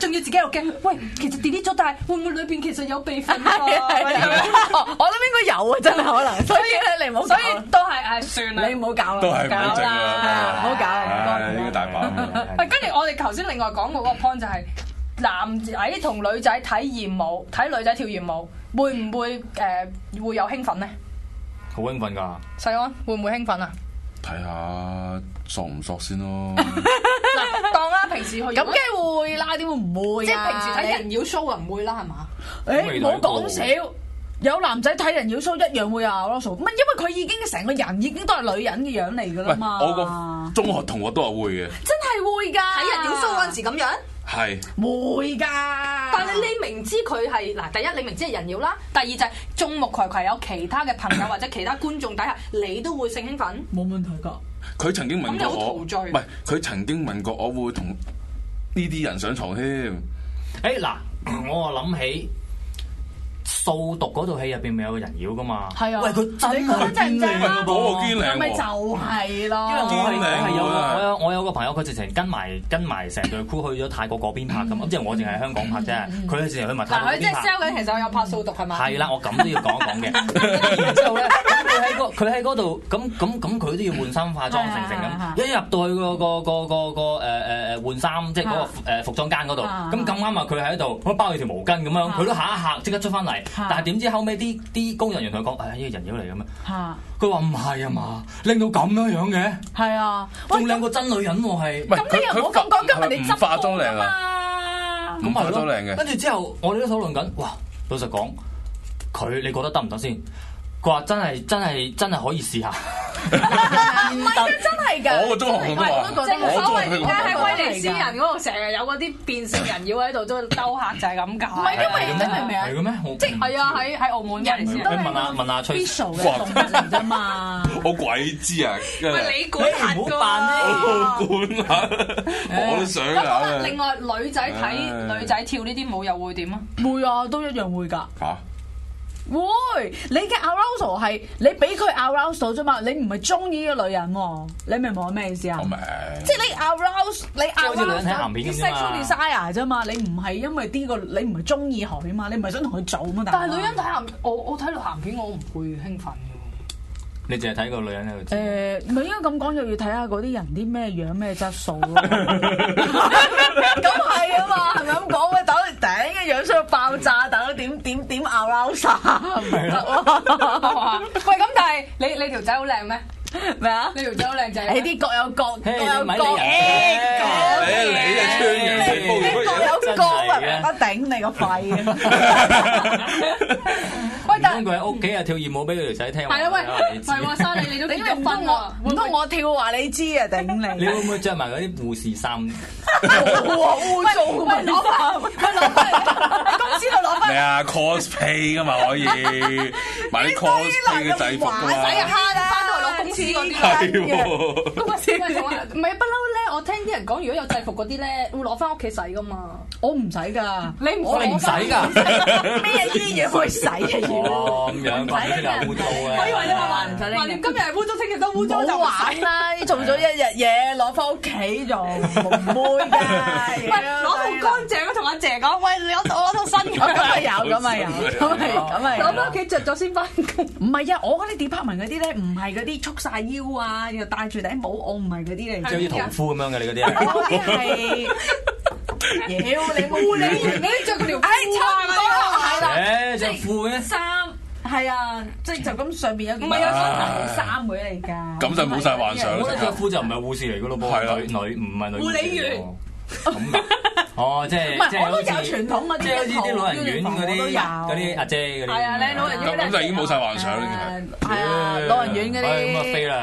仲要自己又驚，喂，其實 delete 咗，但係會唔會裏邊其實有備份啊？ 我諗應該有啊，真係可能。所以咧，你唔好， 所以都係算啦， 你唔好搞啦， 都係唔好整啦，唔好搞啦， 應該大把。 喂，跟住我哋頭先另外講過嗰個 point 就係男仔同女仔睇豔舞，睇女仔跳豔舞，會唔會會有興奮咧？ 好興奮㗎！ 細安會唔會興奮啊？ 睇下索唔索先咯。 嗱，當啦，平時去咁梗係會啦，點會唔會？ 即係平時睇人妖 show 啊，唔會啦，係嘛？ 誒，唔好講笑。有男仔睇人妖 show 一樣會有咯，唔係因為佢已經成個人已經都係女人嘅樣嚟㗎啦嘛。 我個中學同學都係會嘅， 真係會㗎。 睇人妖 show 嗰陣時咁樣。 係會㗎， 但係你明知佢係嗱，第一你明知係人妖啦，第二就係眾目睽睽有其他嘅朋友或者其他觀眾底下，你都會性興奮？ 冇問題㗎。 佢曾經問過我， 唔係佢曾經問過我會同呢啲人上床添。 誒嗱，我諗起掃毒嗰套戲入邊咪有個人妖噶嘛？ 係啊， 喂，佢真係堅靚啊！ 嗰個堅靚咪就係咯。 因為我有個朋友，佢直情跟埋成隊 crew 去咗泰國嗰邊拍咁，即係我淨係香港拍啫。佢直情去埋泰國嗰邊拍。 嗱，佢即係 sell 緊，其實我有拍掃毒係咪？ 係啦，我咁都要講一講嘅。然之後咧，佢喺嗰度，咁佢都要換衫化妝成咁。一入到去個換衫，即係嗰個服裝間嗰度，咁啱啊！佢喺度，我包住條毛巾咁樣，佢都嚇一嚇，即刻出翻嚟。但係點知後尾啲工人員同佢講：呢個人妖嚟嘅咩？佢話唔係啊嘛，靚到咁樣嘅。係啊，仲靚過真女人喎係。 咁你又唔好咁講，今日你執化妝靚啊嘛？唔化妝靚嘅。 跟住之後，我哋都討論緊。哇，老實講，佢你覺得得唔得先？佢話真係可以試下。 唔係啊，真係㗎！ 我個中學同學話， 正所謂而家喺威尼斯人嗰度成日有嗰啲變性人妖喺度都兜客，就係咁解。 唔係因為你明唔明啊？ 係嘅咩？ 即係啊，喺澳門人士都係問下崔 visual 嘅動物嚟啫嘛。 我鬼知啊！ 喂，你管下唔好扮咧， 我管下，我都想咁好啦， 啊！ 另外女仔睇女仔跳呢啲舞又會點啊？ 會啊，都一樣會㗎。 嚇！ 會，你嘅 arousal 係你俾佢 arousal 啫嘛，你唔係中意呢個女人喎，你明唔明我咩意思啊？ 我明， 即係你 arouse 好似女人睇鹹片咁啫嘛 sexual desire 啫嘛，你唔係因為呢個你唔係中意佢啊嘛，你唔係想同佢做啊嘛。 但係女人睇鹹，我睇到鹹片我唔會興奮嘅。 你淨係睇個女人喺度。 唔係應該咁講，又要睇下嗰啲人啲咩樣咩質素咯。咁係啊嘛，係咪咁講？喂，等你頂嘅樣衰到爆炸，等你點 arouse 唔得喎。 喂，咁但係你條仔好靚咩？ 咩啊？ 你條仔好靚仔。 你啲各有各，各有各。 你啊穿人哋煲各有各啊！我頂你個肺啊！喂，但佢喺屋企啊跳豔舞俾佢條仔聽。 係啊，喂，唔係話沙你都結咗婚喎， 唔通我跳話你知啊？頂你！ 你會唔會着埋嗰啲護士衫？ 哇！污糟咁啊！攞翻喺公司度攞翻。 咩啊 cosplay 噶嘛可以買啲 cosplay 嘅制服㗎嘛？ 翻到嚟攞公司嗰啲係喎。 唔係不嬲咧，我聽啲人講，如果有制服嗰啲咧，會攞翻屋企洗噶嘛。 我唔使㗎， 你唔使㗎？ 咩醫院去洗啊？ 哦，咁樣講先係污糟啊！ 我以為你話橫掂今日係污糟，聽日都污糟就玩啦！做咗一日嘢，攞翻屋企做，唔會㗎。 喂，攞套乾淨同阿姐講，喂，你攞套新嘅。 咁啊有，咁啊有， 攞翻屋企着咗先翻工。 唔係啊，我嗰啲 department 嗰啲咧，唔係嗰啲束晒腰啊，又戴住頂帽，我唔係嗰啲嚟。 即係啲屠夫咁樣嘅，你嗰啲啊？ 嗰啲係。妖你冇你着嗰條褲啊，係啦， 着褲嘅衫係啊，即係就咁上邊有唔係有衫會嚟㗎。 咁就冇晒幻想。 我覺得着褲就唔係護士嚟㗎咯噃，女唔係女護理員。咁㗎？哦，即係即係我都有傳統啊， 即係好似啲老人院嗰啲阿姐嗰啲。 係啊，你老人院咁就已經冇晒幻想啦， 係啊，老人院嗰啲。 咁啊飛啦！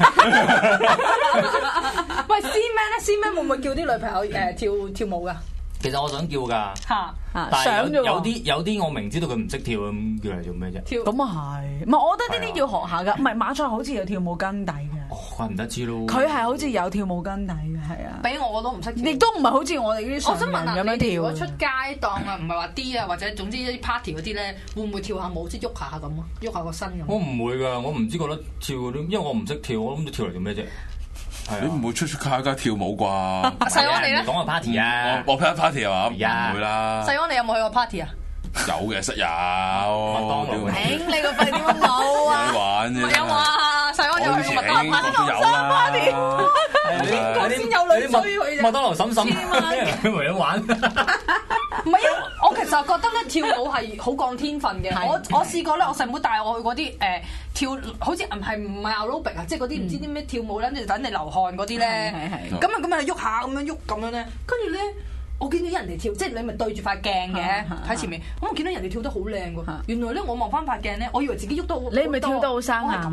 喂，C man 會唔會叫啲女朋友跳舞㗎？ 其實我想叫㗎， 嚇， 但係有啲我明知道佢唔識跳，咁叫嚟做咩啫？ 跳咁啊係，唔係我覺得呢啲要學下㗎，唔係馬賽好似有跳舞根底嘅。 哦，怪唔得知咯。 佢係好似有跳舞根底嘅，係啊。 俾我都唔識跳。 亦都唔係好似我哋呢啲我想問下咁樣跳。 如果出街檔啊，唔係話 D 啊，或者總之一啲 party 嗰啲咧，會唔會跳下舞，即係喐下咁啊？喐下個身咁。 我唔會㗎，我唔知覺得跳嗰啲，因為我唔識跳，我諗住跳嚟做咩啫？ 你唔會出卡加跳舞啩？ 細安你咧？ 講下 party 啊！ 我 party 係嘛？ 唔會啦。 細安你有冇去過 party 啊？ 有嘅，實有。 麥當勞頂你個肺點解冇啊？ 玩啫。 有啊！細安有去過麥當勞都有啦。 邊個先有女追佢啫？ 麥當勞嬸嬸，為咗玩。 唔係啊！我其實覺得咧跳舞係好講天分嘅。我試過咧，我細妹帶我去嗰啲跳，好似唔係 aerobic 啊，即係嗰啲唔知啲咩跳舞咧，等你流汗嗰啲咧。咁啊喐下咁樣喐咁樣咧，跟住咧我見到人哋跳，即係你咪對住塊鏡嘅喺前面，咁我見到人哋跳得好靚喎。原來咧我望翻塊鏡咧，我以為自己喐得好， 你咪跳得好生硬。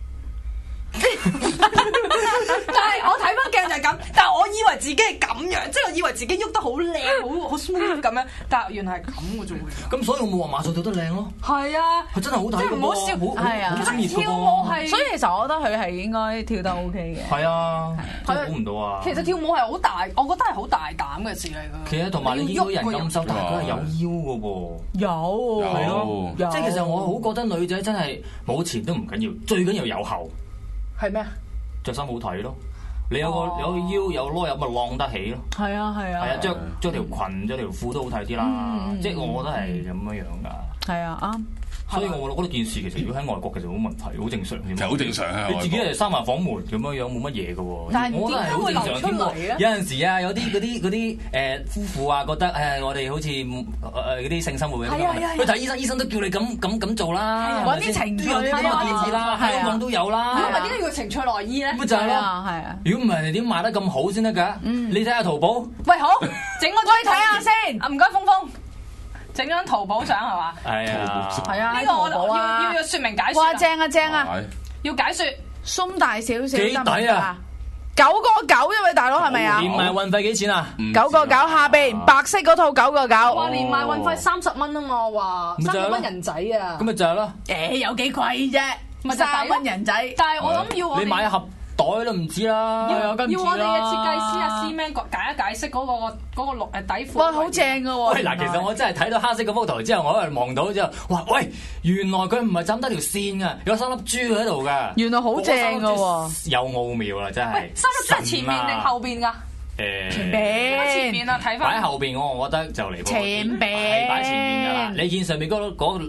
但係我睇翻鏡就係咁，但係我以為自己係咁樣，即係我以為自己喐得好靚，好 smooth 咁樣，但係原來係咁嘅啫喎。 咁所以我冇話馬賽跳得靚咯。 係啊， 佢真係好睇嘅喎， 即係唔好笑， 係啊， 好專業嘅跳舞喎。 係， 所以其實我覺得佢係應該跳得 OK 嘅。 係啊，真係估唔到啊！ 其實跳舞係好大，我覺得係好大膽嘅事嚟㗎。 其實同埋你見到人咁瘦，但係佢係有腰嘅喎。 有係咯，即係其實我好覺得女仔真係冇錢都唔緊要，最緊要有後。 係咩啊？ 着衫好睇咯，你有個有腰有攞有咪晾得起咯。 係啊係啊。 係啊，着條裙着條褲都好睇啲啦。即係我覺得係咁樣樣㗎。 係啊啱。 所以我覺得件事其實如果喺外國其實冇問題，好正常添。 其實好正常啊！ 你自己係閂埋房門咁樣樣冇乜嘢嘅喎。 但係我覺得係好正常添喎。有陣時啊，有啲嗰啲夫婦啊，覺得我哋好似嗰啲性生活咁樣，去睇醫生，醫生都叫你咁做啦。 揾啲情趣啲建議啦，香港都有啦。 如果唔係點解要情趣內衣咧？ 咪就係咯， 係啊。 如果唔係你點賣得咁好先得㗎？你睇下淘寶。 喂，好，整個再睇下先。唔該，峰峰。整張淘寶相係嘛？ 係啊， 係啊， 呢個我要説明解説。 哇，正啊正啊！ 要解説， 鬆大少少幾抵啊 ！9.9啫位大佬係咪啊？ 連埋運費幾錢啊 ？9.9下邊白色嗰套9.9。 哇！連埋運費30蚊啊嘛，我話30蚊人仔啊！ 咁咪就係咯。 有幾貴啫？咪3蚊人仔。 但係我諗要你買一盒袋都唔知啦， 要我哋嘅設計師阿 C-Man 解一解釋嗰個綠底褲。 哇，好正㗎喎！ 喂，嗱，其實我真係睇到黑色嗰幅圖之後，我喺度望到之後，哇，喂，原來佢唔係枕得條線㗎，有3粒珠喺度㗎。 原來好正㗎喎！ 有奧妙啦，真係。 喂，3粒珠係前面定後邊㗎？前面啊，睇翻擺後邊我覺得就嚟前邊係擺前面㗎啦。你見上面嗰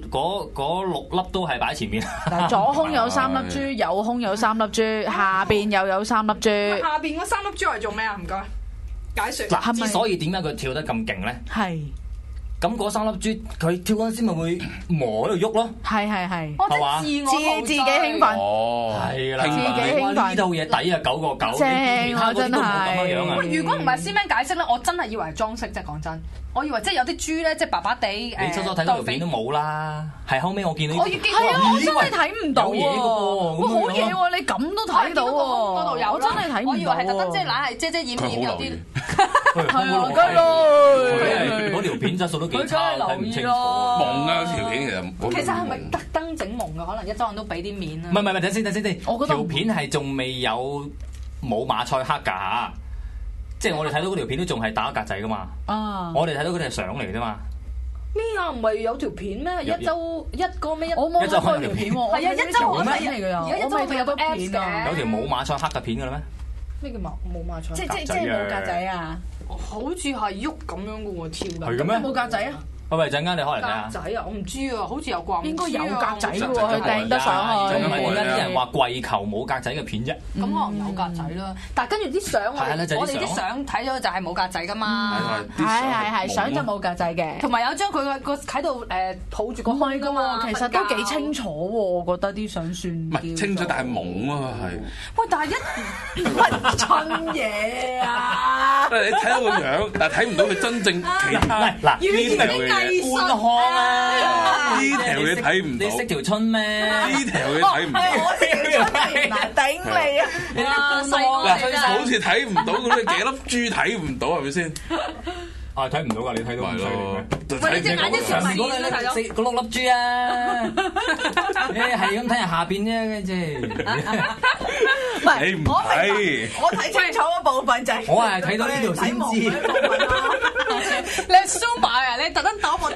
6粒都係擺前面。 嗱，左胸有3粒珠，右胸有3粒珠，下邊又有3粒珠。 下邊嗰3粒珠係做咩啊？唔該，解説。 嗱，之所以點解佢跳得咁勁咧？ 係。 咁嗰3粒珠，佢跳嗰陣時咪會磨喺度喐咯。 係。 係嘛？自己興奮。 哦，係啦， 自己興奮。 呢套嘢抵啊9.9， 正啊真係。 喂，如果唔係C-Man解釋咧，我真係以為係裝飾啫。講真，我以為即係有啲珠咧，即係白白地。 你初初睇到條片都冇啦，係後尾我見到。 係啊，我真係睇唔到喎。哇，好嘢喎！你咁都睇到喎。 嗰度有， 我真係睇唔到。 我以為係特登即係懶係遮掩有啲。 係啊，梗係咯。 嗰條片質素都幾差，睇唔清楚。 蒙啊條片其實係咪特登整蒙嘅？可能一周人都俾啲面啊。 唔係，等先。 我覺得條片係仲未有冇馬賽克㗎嚇，即係我哋睇到嗰條片都仲係打格仔㗎嘛。我哋睇到嗰啲係相嚟啫嘛。 咩啊？唔係有條片咩？一周一個咩？ 我冇睇過條片喎。係啊，一周咩嚟㗎？ 而家一周咪有個 Apps 嘅。 有條冇馬賽克嘅片㗎啦咩？ 咩叫冇馬賽克？ 即係冇格仔啊！ 好似係喐咁樣嘅喎，跳㗎。 係嘅咩？ 冇格仔啊！ 喂，陣間你開嚟睇下。 格仔啊！我唔知啊，好似有掛。 應該有格仔喎，佢掟得上去。 咁咪而家啲人話跪求冇格仔嘅片啫。 咁可能有格仔啦，但係跟住啲相我哋啲相睇咗就係冇格仔㗎嘛。 係，相就冇格仔嘅。 同埋有張佢個喺度抱住個開㗎嘛，其實都幾清楚喎，我覺得啲相算。 唔係清楚，但係懵啊係。 喂，但係乜春嘢啊？ 你睇到個樣，但係睇唔到佢真正其他嗱呢條嘅官腔啊！ 呢條你睇唔到， 你識條春咩？ 呢條你睇唔到。 嗱，頂你啊！ 嗱，好似睇唔到咁，你幾粒珠睇唔到係咪先？ 啊，睇唔到㗎，你睇到咁犀利咩？ 喂，你隻眼一上面都睇到嗰6粒珠啊！你係咁睇下下邊啫，即係。 你唔睇， 我睇清楚嗰部分就係。 我係睇到呢條先知。 你 Super 啊！你特登攞部大啲嘅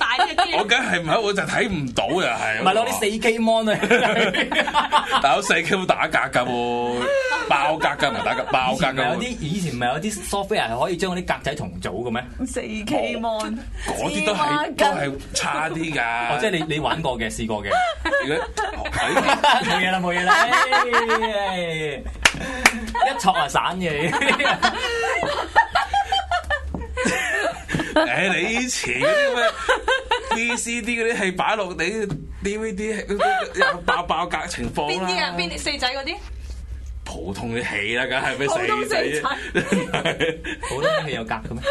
我梗係唔係，我就睇唔到又係。 唔係攞啲4K mon 啊！ 但有4K 都打格㗎喎，爆格㗎唔係打格，爆格㗎。 以前唔係有啲 software 係可以將嗰啲格仔重組嘅咩 ？4K mon 嗰啲都係差啲㗎。 哦，即係你玩過嘅，試過嘅。冇嘢啦，冇嘢啦。一戳啊散嘅。 你以前嗰啲咩 VCD 嗰啲係擺落你 DVD 有爆格情況啦。 邊啲啊？邊啲四仔嗰啲？ 普通啲戲啦，梗係咩四仔啫？ 普通啲戲有格嘅咩？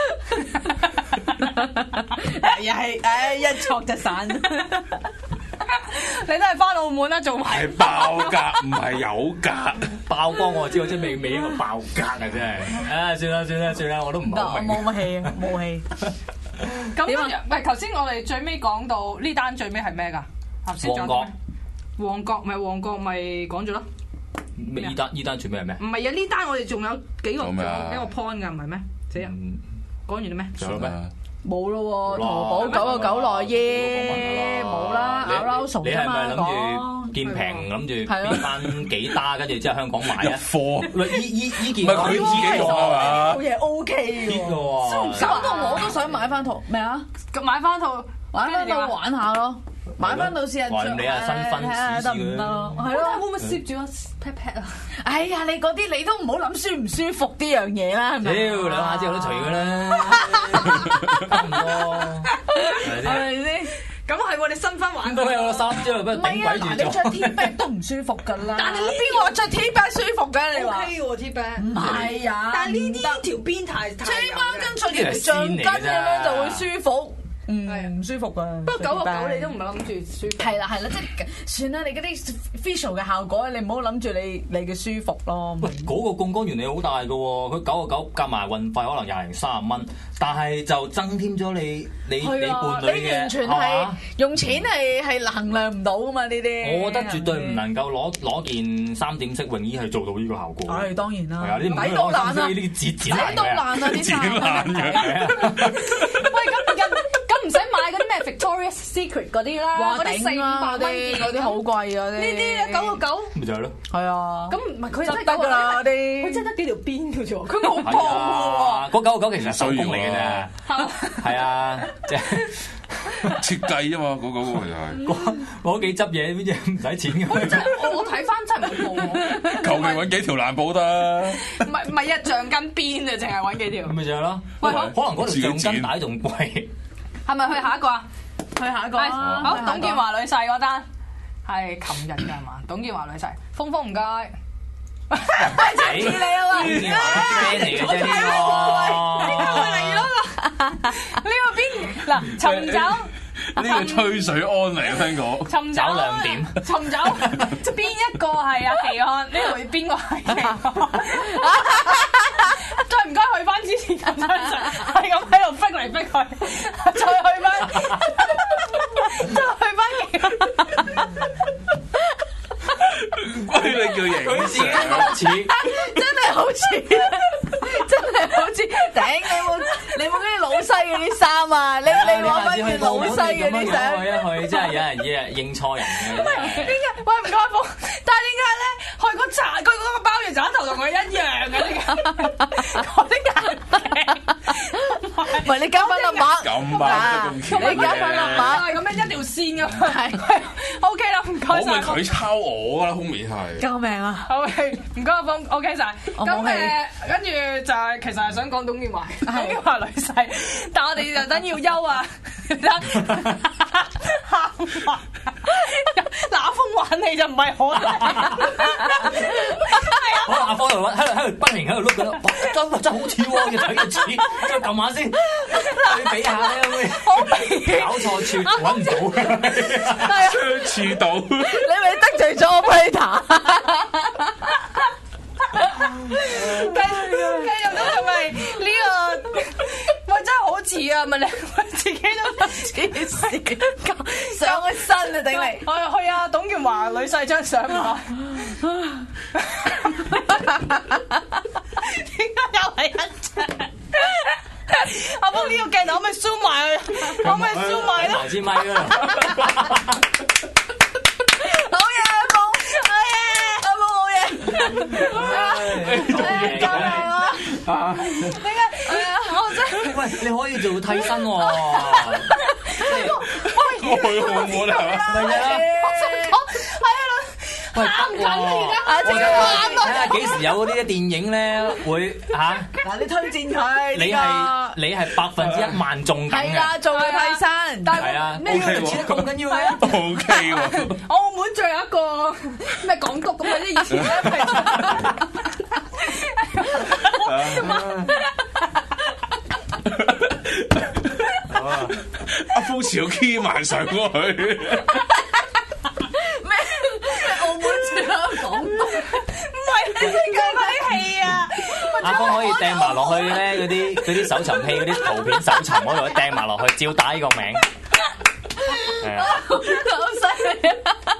又係一戳就散。 你都係翻澳門啦，做埋係爆格，唔係有格。 爆光我知，我真係未一個爆格啊！真係，算啦，我都唔好明。 冇乜戲啊，冇戲。 咁唔係頭先我哋最尾講到呢單最尾係咩㗎？旺角咪講咗咯。 呢單最尾係咩？ 唔係啊！呢單我哋仲有幾個 point 㗎，唔係咩？死人講完啦咩？ 仲有咩？ 冇咯喎，淘寶999內衣冇啦，咬撈熟啫嘛。 你係咪諗住見平，諗住變翻幾打，跟住之後香港買啊？貨依件唔係佢自己用啊嘛？ 好嘢 OK 喎，搞到我都想買翻套咩啊？ 買翻套玩下咯。買翻到試下着， 你啊新婚睇下得唔得咯？係咯， 會唔會攝住個 pat pat 啊？ 哎呀，你嗰啲你都唔好諗舒唔舒服呢樣嘢啦，係咪？ 屌，兩下之後都除㗎啦，差唔多，係咪先？ 咁係喎，你新婚玩都有個衫之後，不如頂鬼住你着 T-back 都唔舒服㗎啦。但係邊個話着 T-back 舒服嘅？你話 OK 喎 T-back， 唔係啊？ 但係呢啲條邊太青蛙跟着條橡筋咁樣就會舒服。唔舒服噶。 不過999你都唔係諗住舒服。 係啦，即係算啦，你嗰啲 visual 嘅效果，你唔好諗住你嘅舒服咯。 喂，嗰個槓桿原理好大㗎喎，佢999夾埋運費可能20零30蚊，但係就增添咗你伴侶嘅， 你完全係用錢係衡量唔到㗎嘛呢啲。 我覺得絕對唔能夠攞件3點式泳衣係做到呢個效果。 係當然啦， 係啊，你唔可以攞3點式呢啲剪爛嘅， 剪爛嘅。 喂，咁唔使買嗰啲咩 Victoria's Secret 嗰啲啦，嗰啲400-500蚊嗰啲好貴嗰啲。 呢啲999 咪就係咯。 係啊。 咁唔係佢真係得㗎啦啲。 佢真係得幾條邊嘅啫喎， 佢冇破喎。 嗰999其實手工嚟嘅啫。係啊，即係設計啊嘛，嗰個就係。 嗰幾執嘢邊隻唔使錢嘅。 我睇翻真係冇喎。 求其揾幾條爛布得。 唔係一橡筋邊啊，淨係揾幾條。 咪就係咯。 喂， 可能嗰條橡筋帶仲貴。 係咪去下一個啊？ 去下一個。 好，董建華女婿嗰單係琴日㗎係嘛？董建華女婿，峰峰唔該。 睇住你啊嘛！ 董建華 friend 嚟嘅啫呢個。 呢個嚟咯。呢個邊嗱尋找？ 呢個吹水安嚟嘅聽講。 尋找 2點。 尋找邊一個係啊？奇案呢度邊個係奇案？再唔該去翻之前咁樣，係咁喺度逼嚟逼去，再去翻， 喂，你叫型自己好似， 真係好似，真係好似，頂你冇嗰啲老西嗰啲衫啊！你話翻件老西嗰啲衫， 去真係有人認錯人嘅。 點解？喂，唔該風，但係點解咧？去個茶，佢嗰個鮑魚茶頭同佢一樣嘅，點解？嗰啲眼鏡， 唔係你加翻粒碼， 咁啊， 你加翻粒碼， 係咁樣一條線咁，係 OK 啦，唔該可唔可以曬。 佢抄我啦？封面係。 救命啊！ 好，唔該阿峰 OK 曬。咁跟住就係其實係想講董建華女婿，但我哋就等要休啊，拿風玩你就唔係可能。 可能阿方喺度不停喺度碌緊，哇！真好似喎，要睇個似，再撳下先，對比下咧，搞錯處揾唔到， 相似到。 你咪得罪咗我 Peter。 繼續都係咪呢個？喂，真係好似啊！咪你自己都黐線， 上個身啊頂你！ 我去啊，董建華女婿張相啊！點解又係一張？ 阿峰呢個鏡頭可唔可以 zoom 埋佢？可唔可以 zoom 埋咧？ 埋支咪啦！ 好嘢，阿峰！好嘢，阿峰好嘢！救命啊！點解？我真係喂，你可以做替身喎。 我去澳門係嘛？ 咪係啦。喂，得喎！睇下幾時有嗰啲電影咧會嚇？ 嗱，你推薦佢。 你係100%中梗嘅。 係啦，做佢替身。但係啊咩 ，OK 喎， 咁緊要嘅。 OK 喎， 澳門仲有一個咩港督咁啊！啲以前咧阿夫潮 key 埋上過去。 澳門仲有港督？ 唔係你講嗰啲戲啊！ 阿峰可以掟埋落去咧，嗰啲搜尋器嗰啲圖片搜尋嗰度掟埋落去，照打呢個名。係啊， 好犀利啊！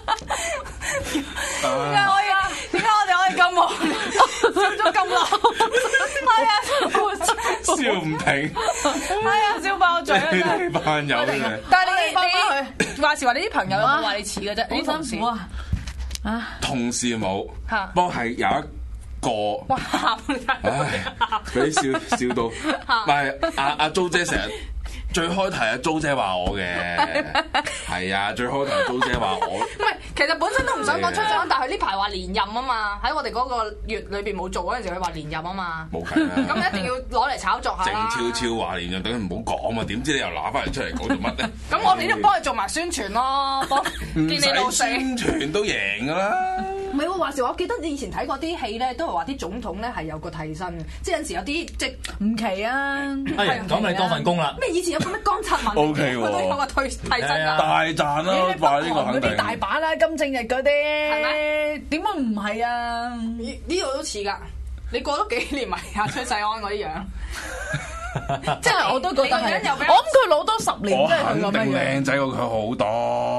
點解我哋可以咁忙，笑咗咁耐？係啊， 笑唔停， 係啊，笑爆嘴啊！真係呢班友真係。 但係你話時話你啲朋友有冇話你似嘅啫？你啲同事同事冇嚇， 不過係有一個， 哇！ 唉，佢啲笑到，唔係阿租姐成日。最開題阿租姐話我嘅，係啊，最開題租姐話我。 唔係，其實本身都唔想講出獎，但係佢呢排話連任啊嘛，喺我哋嗰個月裏邊冇做嗰陣時，佢話連任啊嘛。 冇計啦。 咁一定要攞嚟炒作下啦。 靜悄悄話連任，等佢唔好講嘛，點知你又拿翻嚟出嚟講做乜咧？ 咁我哋都幫佢做埋宣傳咯，幫見你老死。 宣傳都贏㗎啦。 唔係喎，話時話，我記得你以前睇過啲戲咧，都係話啲總統咧係有個替身嘅，即係有陣時有啲即唔奇啊！ 咁你多份工啦。 咩以前有個咩江澤民 OK 喎佢都有個替身㗎。 大賺啦，話呢個肯定。 嗰啲大把啦，金正日嗰啲， 咩點解唔係啊？ 呢個都似㗎，你過咗幾年咪阿崔世安嗰啲樣。 即係我都覺得係， 你個樣又比較我諗佢老多10年， 我即係佢肯定咁樣樣。 靚仔過佢好多，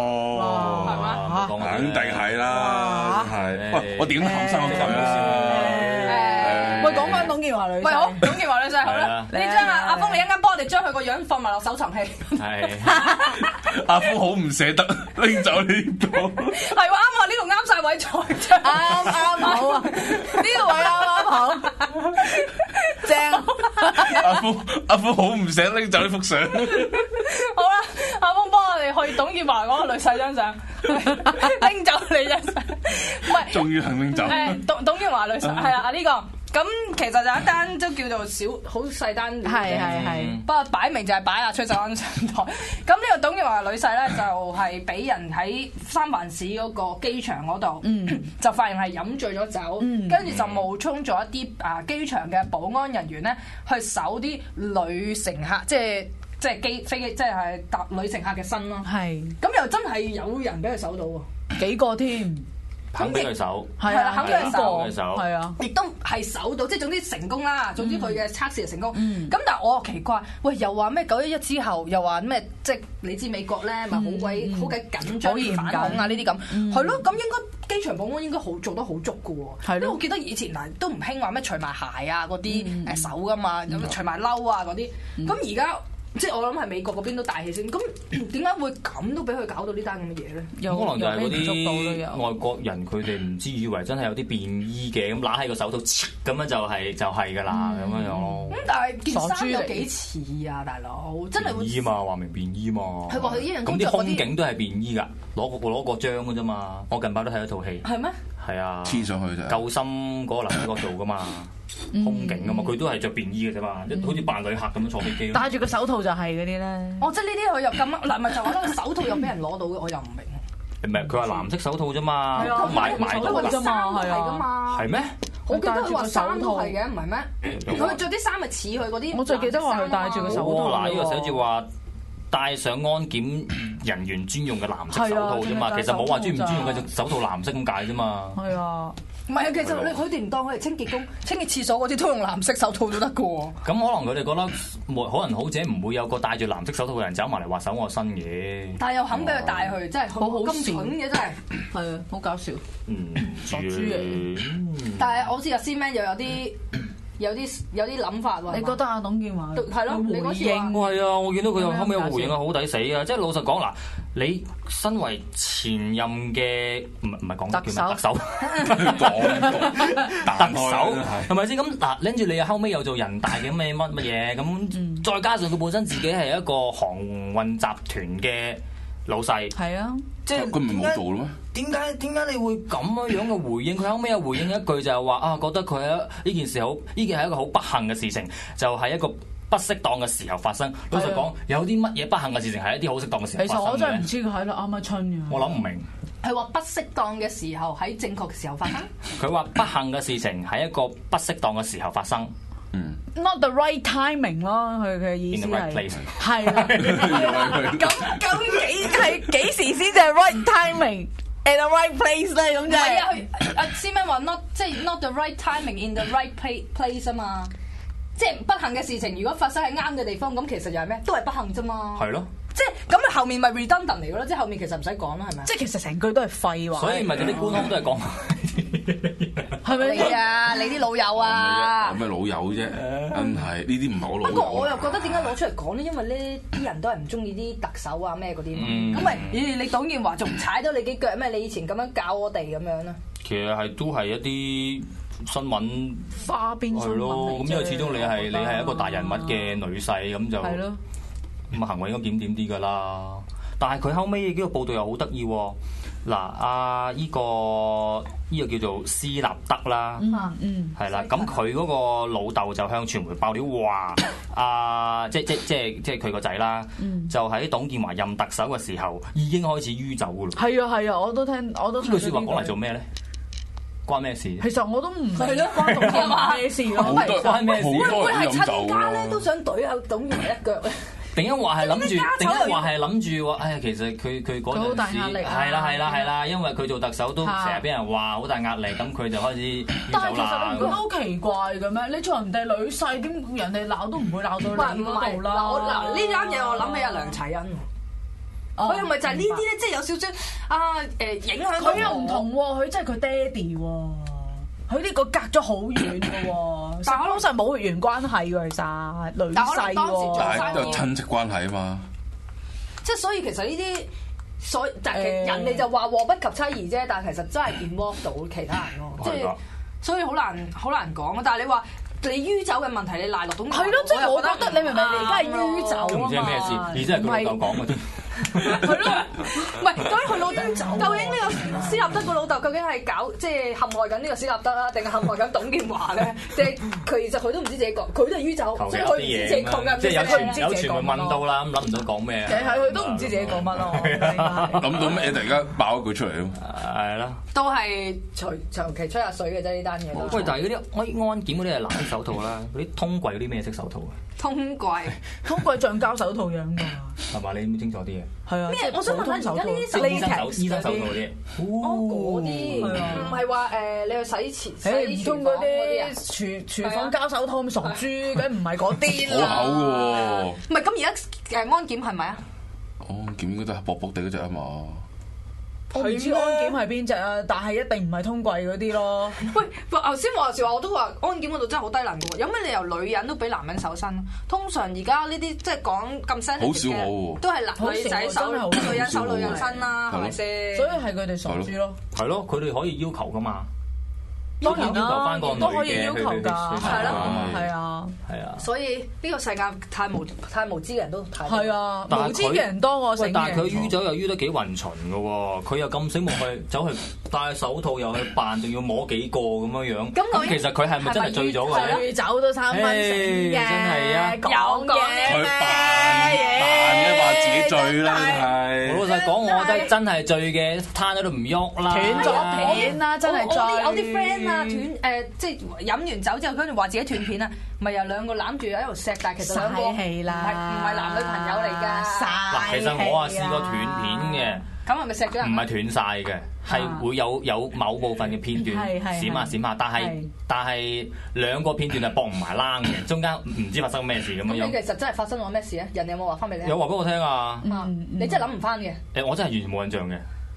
係肯定係啦，係。喂，我點後生咁佢啊？ 喂，講翻董建華女， 喂好，董建華女婿好啦，你將阿峰，你一陣幫我哋將佢個樣放埋落搜尋器。 係。 阿夫好唔捨得拎走呢個。 係喎，啱啊！呢度啱晒位坐啫， 啱好啊！呢個位啱好，正。 阿夫好唔捨得拎走呢幅相。 好啦，阿峰幫我哋去董建華嗰個女婿張相，拎走你張相。唔係， 終於肯拎走。 董建華女婿係啊，呢個。咁其實就一單都叫做好細單， 係。 不過擺明就係擺阿崔世安上台。咁呢個董建華嘅女婿咧，就係俾人喺三藩市嗰個機場嗰度，就發現係飲醉咗酒，跟住就冒充咗一啲機場嘅保安人員咧，去搜啲女乘客，即係飛機，即係搭女乘客嘅身咯。 係。 咁又真係有人俾佢搜到喎， 幾個添。 肯俾佢手， 係啦，肯俾佢手，係啊， 亦都係搜到，即係總之成功啦。總之佢嘅測試係成功。咁但係我又奇怪，喂，又話咩911之後，又話咩？即係你知美國咧，咪好鬼緊張反恐啊呢啲咁，係咯。咁應該機場保安應該做得好足㗎喎。因為我記得以前嗱都唔興話咩除埋鞋啊嗰啲手㗎嘛，有除埋褸啊嗰啲。咁而家。即係我諗係美國嗰邊都大氣先，咁點解會咁都俾佢搞到呢單咁嘅嘢咧？ 可能就係嗰啲外國人，佢哋唔知以為真係有啲便衣嘅，咁揦喺個手套，咁樣就係㗎啦，咁樣樣咯。 咁但係件衫有幾似啊，大佬？真係會便衣嘛，話明便衣嘛。 係話佢一樣咁啲空警都係便衣㗎，攞個章㗎啫嘛。我近排都睇咗套戲。 係咩？ 係啊， 黐上去啫。 救心嗰個男主角做㗎嘛。空警啊嘛，佢都係着便衣嘅啫嘛，好似扮旅客咁樣坐飛機。 戴住個手套就係嗰啲咧。 哦，即係呢啲佢又咁嗱，咪就話個手套又俾人攞到嘅，我又唔明。 唔係，佢話藍色手套啫嘛，買到嗰啲衫都係㗎嘛。 嘛。 係咩？ 我記得佢話衫都係嘅，唔係咩？佢着啲衫咪似佢嗰啲。 我最記得話佢戴住個手套。 嗱，呢個寫住話戴上安檢人員專用嘅藍色手套啫嘛，其實冇話專唔專用嘅手套藍色咁解啫嘛。 係啊。 唔係啊，其實佢哋唔當佢係清潔工，清潔廁所嗰啲都用藍色手套都得嘅喎。 咁可能佢哋覺得可能好者唔會有個戴住藍色手套嘅人走埋嚟話搜我身嘅。 但係又肯俾佢戴去，真係好咁蠢嘅真係。 係啊，好搞笑。 傻豬嚟。 但係我好似阿 C Man 又有啲有啲諗法喎。 你覺得阿董建華係咯？你嗰次話係啊，我見到佢後尾有個回應啊，好抵死啊！即係老實講嗱，你身為前任嘅唔係講叫咩特首，特首係咪先？咁嗱，跟住你又後尾又做人大嘅咩乜嘢咁，再加上佢本身自己係一個航運集團嘅老細， 係啊， 即係佢咪冇做咯咩？ 點解你會咁樣嘅回應？佢後尾又回應一句就係話啊，覺得佢呢件事呢件係一個好不幸嘅事情，就係一個不適當嘅時候發生。老實講，有啲乜嘢不幸嘅事情係一啲好適當嘅時候發生嘅？ 其實我真係唔知佢喺度啱乜春嘅。 我諗唔明。 係話不適當嘅時候喺正確嘅時候發生。 佢話不幸嘅事情喺一個不適當嘅時候發生。 Not the right timing 咯，佢嘅意思係係啦。咁究竟係幾時先至係 right timing at the right place 咧？咁就係阿師妹話 即係 not the right timing in the right place 啊嘛。即係不幸嘅事情，如果發生喺啱嘅地方，咁其實又係咩？都係不幸啫嘛。 係咯。 即係咁，後面咪 redundant 嚟嘅咯，即係後面其實唔使講啦，係咪？ 即係其實成句都係廢話。 所以咪嗰啲官腔都係講。 係咪你啊？你啲老友啊？ 有咩老友啫？真係呢啲唔係我老友。 不過我又覺得點解攞出嚟講咧？因為呢啲人都係唔中意啲特首啊咩嗰啲嘛。咁咪你董建華仲踩到你幾腳咩？你以前咁樣教我哋咁樣咧？其實都係一啲新聞花邊新聞咯。咁因為始終你係一個大人物嘅女婿，咁就咁行為應該檢點啲㗎啦。但係佢後尾呢個報道又好得意喎。嗱，依個叫做斯納德啦，係啦。咁佢嗰個老豆就向傳媒爆料話，即係佢個仔啦，就喺董建華任特首嘅時候已經開始酗酒㗎啦。 係啊，我都聽。呢句説話講嚟做咩咧？關咩事？ 其實我都唔明關董建華咩事咯。 關咩事？ 會唔會係親家咧都想懟下董建華一腳咧？ 定一話係諗住話，其實佢嗰陣時係啦，因為佢做特首都成日俾人話好大壓力，咁佢就開始酗酒啦。 但係其實你唔覺得好奇怪嘅咩？你做人哋女婿，點人哋鬧都唔會鬧到你嗰度啦。 嗱呢單嘢我諗起阿梁齊恩，佢係咪就係呢啲咧？即係有少少影響佢又唔同喎，佢真係佢爹哋喎。佢呢個隔咗好遠嘅喎，但係我老實冇血緣關係㗎，其實女婿喎， 但係都係親戚關係啊嘛。 即係所以其實呢啲人哋就話禍不及妻兒啫，但係其實真係 involve 到其他人咯。即係所以好難講啊！但係你話你酗酒嘅問題，你賴落董建華， 係咯，即係我覺得你明唔明？你而家係酗酒啊嘛， 唔知係咩事，而真係佢老豆講嘅啫。 係咯，唔係究竟佢老豆，究竟呢個斯納德個老豆究竟係搞即係陷害緊呢個斯納德啊，定係陷害緊董建華咧？即係其實佢都唔知自己講，佢都係酗酒，所以佢唔知自己講緊。 即係有傳聞問到啦，咁諗唔到講咩啊？ 其實佢都唔知自己講乜咯。 諗到咩？突然間爆一句出嚟咯。 係啦， 都係長期吹下水嘅啫呢單嘢。 喂，但係嗰啲安檢嗰啲係藍色手套啦，嗰啲通櫃嗰啲咩色手套啊？ 通櫃橡膠手套樣㗎， 係嘛？你唔清楚啲嘅。 係啊， 咩？我想問下而家呢啲醫生手套嗰啲， 嗰啲唔係話你去洗廚房嗰啲啊？ 廚房膠手套咁傻豬，梗唔係嗰啲啦。 好厚嘅喎。 唔係咁而家安檢係咪啊？ 安檢嗰隻係薄薄地嗰隻啊嘛。 我唔知安檢係邊隻啊，但係一定唔係通櫃嗰啲咯。 喂，頭先話時話我都話安檢嗰度真係好低能嘅喎，有咩理由女人都俾男人搜身？通常而家呢啲即係講咁新嘅，都係女仔搜女人搜女人身啦，係咪先？ 所以係佢哋傻豬咯。 係咯，佢哋可以要求噶嘛。 當然啦，都可以要求㗎， 係咯， 係啊， 係啊。 所以呢個世界太無知嘅人都太係啊，無知嘅人多過醒嘅人。 但係佢酗酒又酗得幾勻循嘅喎，佢又咁醒目去走去戴手套又去扮，仲要摸幾個咁樣樣。咁其實佢係咪真係醉咗嘅？ 醉酒都3分醒嘅， 真係啊！ 講嘢佢扮嘅話自己醉啦，係。 我老實講，我覺得真係醉嘅，攤喺度唔喐啦， 斷咗片啦，真係醉。 我啲 friend 啊，即係飲完酒之後，跟住話自己斷片啊，咪又兩個攬住喺度錫，但係其實兩個唔係男女朋友嚟㗎。 嗱，其實我試過斷片嘅。 咁係咪錫咗人？ 唔係斷晒嘅，係會有某部分嘅片段閃下閃下，但係兩個片段係駁唔埋冷嘅，中間唔知發生咩事咁樣。 咁你其實真係發生咗咩事啊？人哋有冇話翻俾你？ 有話俾我聽啊！ 你真係諗唔翻嘅。 我真係完全冇印象嘅。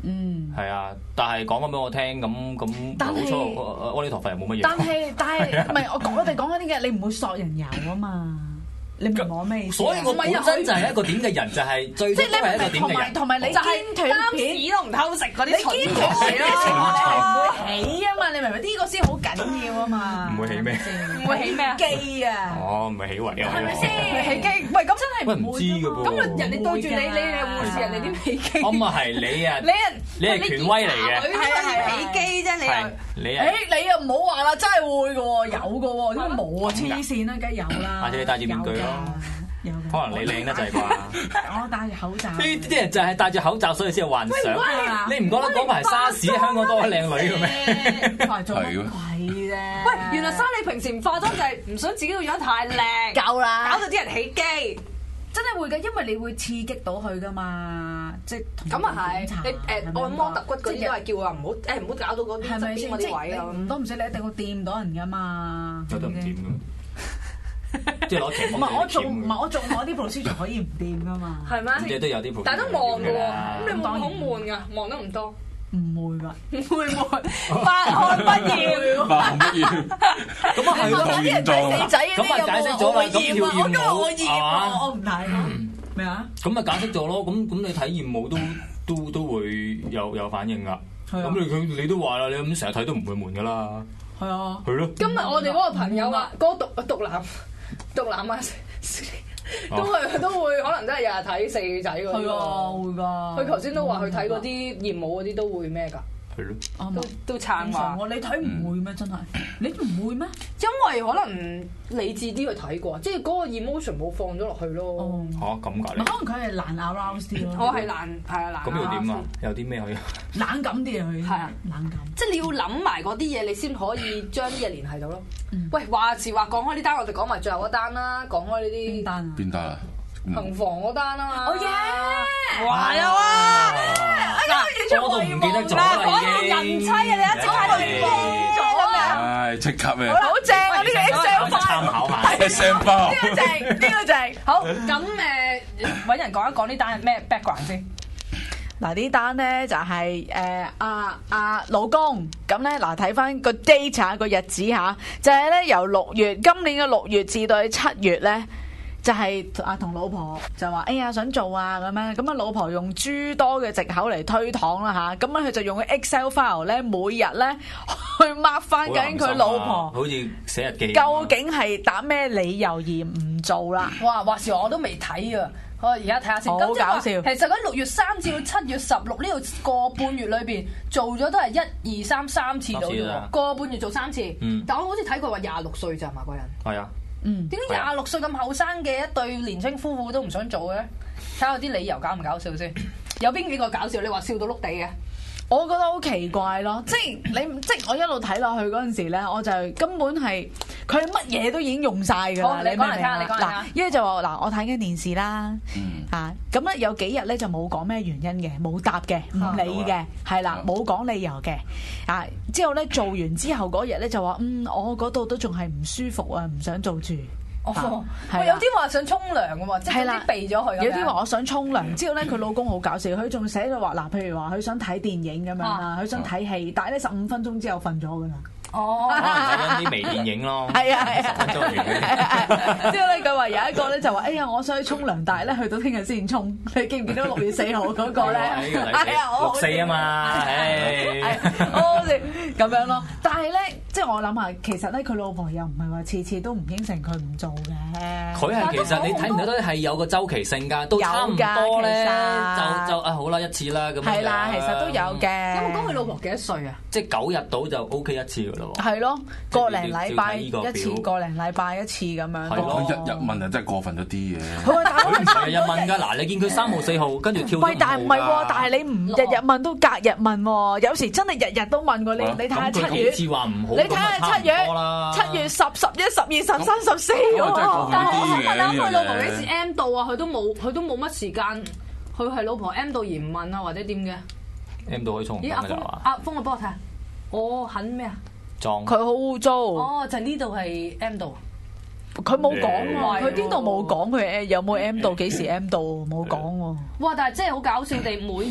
係啊，但係講翻俾我聽，咁冇錯，阿彌陀佛又冇乜嘢。 但係唔係我哋講嗰啲嘅，你唔會索人油啊嘛？你明我咩意思？ 所以我本身就係一個點嘅人，就係最終都係一個點嘅人。 同埋你堅斷片屎都唔偷食嗰啲， 你堅斷片嘅情況係唔會起啊嘛？你明唔明？呢個先好緊要啊嘛！ 唔會起咩？ 唔會起咩啊？ 機啊！ 唔係起圍啊！ 係咪先？起機？喂，咁真係唔知㗎噃。 咁人哋對住你係護士，人哋點起機？ 咁啊係你啊！你係權威嚟嘅。 係起機啫，你又你啊！ 你又唔好話啦，真係會嘅喎，有嘅喎，點解冇啊？黐線啦，梗係有啦。 或者你戴住面具咯。 有可能你靚得滯啩？ 我戴住口罩。 呢啲人就係戴住口罩，所以先有幻想。你唔覺得嗰排沙士香港多啲靚女嘅咩？ 做乜鬼啫？ 喂，原來莎莉平時唔化妝就係唔想自己個樣太靚， 夠啦， 搞到啲人起機。 真係會嘅，因為你會刺激到佢噶嘛，即係咁啊係，你按摩揼骨嗰啲都係叫話唔好搞到嗰啲側邊嗰啲位啊， 唔多唔少你一定會掂到人噶嘛。 有得唔掂㗎？即係攞鉗。 唔係我做我啲 procedure 可以唔掂噶嘛？ 係咩？ 即係都有啲 procedure。 但係都望㗎喎，咁你會唔會好悶㗎？望得唔多？ 唔會㗎， 唔會悶，百看不厭。 百看不厭。咁啊係咯， 啲人仔仔嗰啲咁啊解釋咗啦，咁跳豔舞係嘛？我唔睇咩啊？ 咁啊解釋咗咯，咁你睇豔舞都會有反應㗎。咁你都話啦，你咁成日睇都唔會悶㗎啦。 係啊。 係咯。 今日我哋嗰個朋友啊，嗰個獨男啊，都會可能真係日日睇四仔嗰啲喎。 係啊，會㗎。 佢頭先都話佢睇嗰啲豔舞嗰啲都會咩㗎？ 係咯。 都撐話。 你睇唔會咩？真係你唔會咩？ 因為可能理智啲去睇過，即係嗰個 emotion 冇放咗落去咯。 嚇咁㗎？ 可能佢係難 arouse 啲咯。 我係難。 咁要點啊？有啲咩可以？ 冷感啲啊佢。係啊，冷感。 即係你要諗埋嗰啲嘢，你先可以將啲嘢聯繫到咯。喂，話時話講開呢單，我哋講埋最後嗰單啦。講開呢啲邊單啊？ 行房嗰單啊嘛。 好嘢！ 哇有啊！ 我都唔記得咗啦已經。 人妻啊，你一即刻去咗咩？ 唉，即刻咩？ 好正啊！呢個 Excel 參考下。 Excel 包。 呢個正，呢個正。 好，咁揾人講一講呢單係咩 background 先？ 嗱呢單咧就係阿老公咁咧，嗱睇翻個 date 啊個日子嚇，就係咧由今年嘅6月至到7月咧，就係同老婆就話哎呀想做啊咁樣，咁啊老婆用諸多嘅藉口嚟推搪啦嚇，咁咧佢就用個 Excel file 咧每日咧去 mark 翻緊佢老婆， 好似寫日記， 究竟係打咩理由而唔做啦？ 哇！話時話我都未睇啊！我而家睇下先， 好搞笑。 其實喺6月3至到7月16呢度個半月裏邊做咗都係1、2、3次到啫喎，個半月做3次。但我好似睇過話26歲咋嘛個人。 係啊。 點解26歲咁後生嘅一對年輕夫婦都唔想做嘅？睇下啲理由搞唔搞笑先。有邊幾個搞笑？你話笑到碌地嘅？ 我覺得好奇怪咯，即係我一路睇落去嗰陣時咧，我就根本係佢乜嘢都已經用晒㗎啦。 你講嚟聽下，你講嚟聽下。 因為就話嗱，我睇緊電視啦，咁咧有幾日咧就冇講咩原因嘅，冇答嘅，唔理嘅，係啦，冇講理由嘅。之後咧做完之後嗰日咧就話我嗰度都仲係唔舒服啊，唔想做住。 有啲話想沖涼嘅喎，即係啲避咗佢。 有啲話我想沖涼，之後咧佢老公好搞笑，佢仲寫咗話嗱，譬如話佢想睇電影咁樣啦，佢想睇戲，但係咧15分鐘之後瞓咗㗎啦。 哦， 可能睇緊啲微電影咯。 係啊。之後咧佢話有一個咧就話哎呀我想去沖涼，但係咧去到聽日先沖。你記唔記得6月4號嗰個咧？ 係啊，6/4啊嘛， 好似咁樣咯。但係咧，即係我諗下，其實咧佢老婆又唔係話次次都唔應承佢唔做嘅。 佢係其實你睇唔睇到係有個週期性㗎，都差唔多咧。就好啦，一次啦咁樣。 係啦，其實都有嘅。 有冇講佢老婆幾多歲啊？ 即係9日到就 OK 一次㗎咯。 係咯，個零禮拜一次，個零禮拜一次咁樣。 佢日日問啊，真係過分咗啲嘅。 佢唔係日日問㗎，嗱你見佢3號4號跟住跳。 喂，但係唔係喎？但係你唔日日問都隔日問喎，有時真係日日都問過你。你睇下7月，你睇下7月10、11、12、13、14喎。 但係我想問下佢老婆幾時 M 到啊？佢都冇乜時間，佢係老婆 M 到而唔問啊，或者點嘅 ？M 到可以沖涼㗎就話。 阿峰，你幫我睇下。我肯咩啊？ 佢好污糟。 哦，就呢度係 M 度。 佢冇講喎，佢呢度冇講佢有冇 M 到，幾時 M 到冇講喎。 哇！但係真係好搞笑地，每日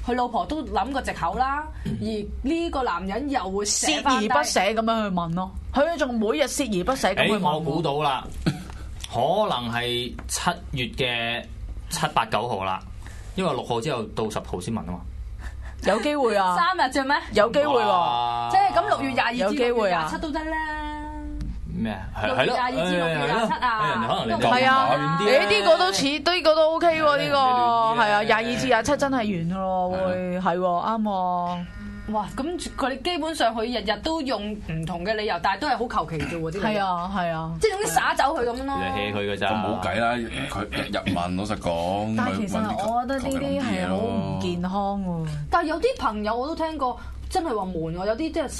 佢老婆都諗個藉口啦，而呢個男人又會鍥而不捨咁樣去問咯，佢仲每日鍥而不捨咁去問。 我估到啦，可能係7月嘅7、8、9號啦，因為6號之後到10號先問啊嘛。 有機會啊 ！3日啫咩？ 有機會喎， 即係咁6月22 有至機會啊 6月27都得啦。 咩啊？ 6月22至6月27啊！ 人哋可能你係啊， 遠啲啊呢個都似，呢個都 OK 喎，呢個係啊，22至27真係完噶咯，會係啱喎。 哇！咁佢哋基本上佢日日都用唔同嘅理由，但係都係好求其啫喎啲理由。 係啊係啊， 即係總之灑走佢咁咯。 你 hea 佢㗎咋？ 咁冇計啦，佢日文老實講。 但係其實我覺得呢啲係好唔健康喎。 但係有啲朋友我都聽過，真係話悶喎。有啲即係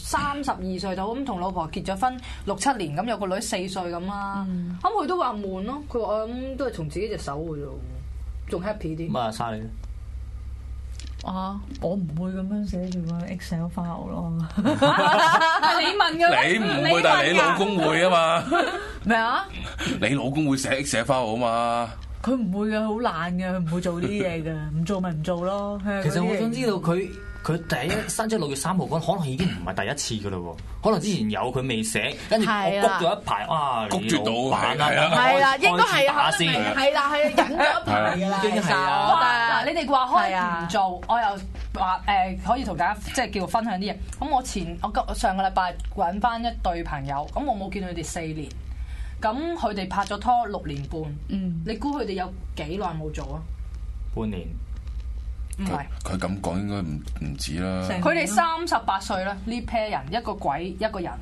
32歲就咁同老婆結咗婚6、7年，咁有個女4歲咁啦。咁佢都話悶咯。佢話我諗都係從自己隻手嘅啫，仲 happy 啲。 咁啊，沙你咧？ 啊！我唔會咁樣寫住個 Excel file 咯。 係你問嘅咩？ 你唔會，但係你老公會啊嘛。 咩啊？ 你老公會寫花號啊嘛。 佢唔會嘅，好懶嘅，佢唔會做呢啲嘢嘅，唔做咪唔做咯。 其實我想知道佢第一生即係6月3號嗰，可能已經唔係第一次噶啦喎，可能之前有佢未寫，跟住我谷咗一排，哇！ 谷住到係啦，應該係打先， 係啦，係忍咗一排㗎啦， 已經係嗱，你哋話開唔做，我又話可以同大家即係叫分享啲嘢。咁我上個禮拜揾翻一對朋友，咁我冇見佢哋4年，咁佢哋拍咗拖6年半。你估佢哋有幾耐冇做啊？ 半年。 唔係， 佢咁講應該唔止啦。 佢哋38歲啦，呢 pair 人一個鬼一個人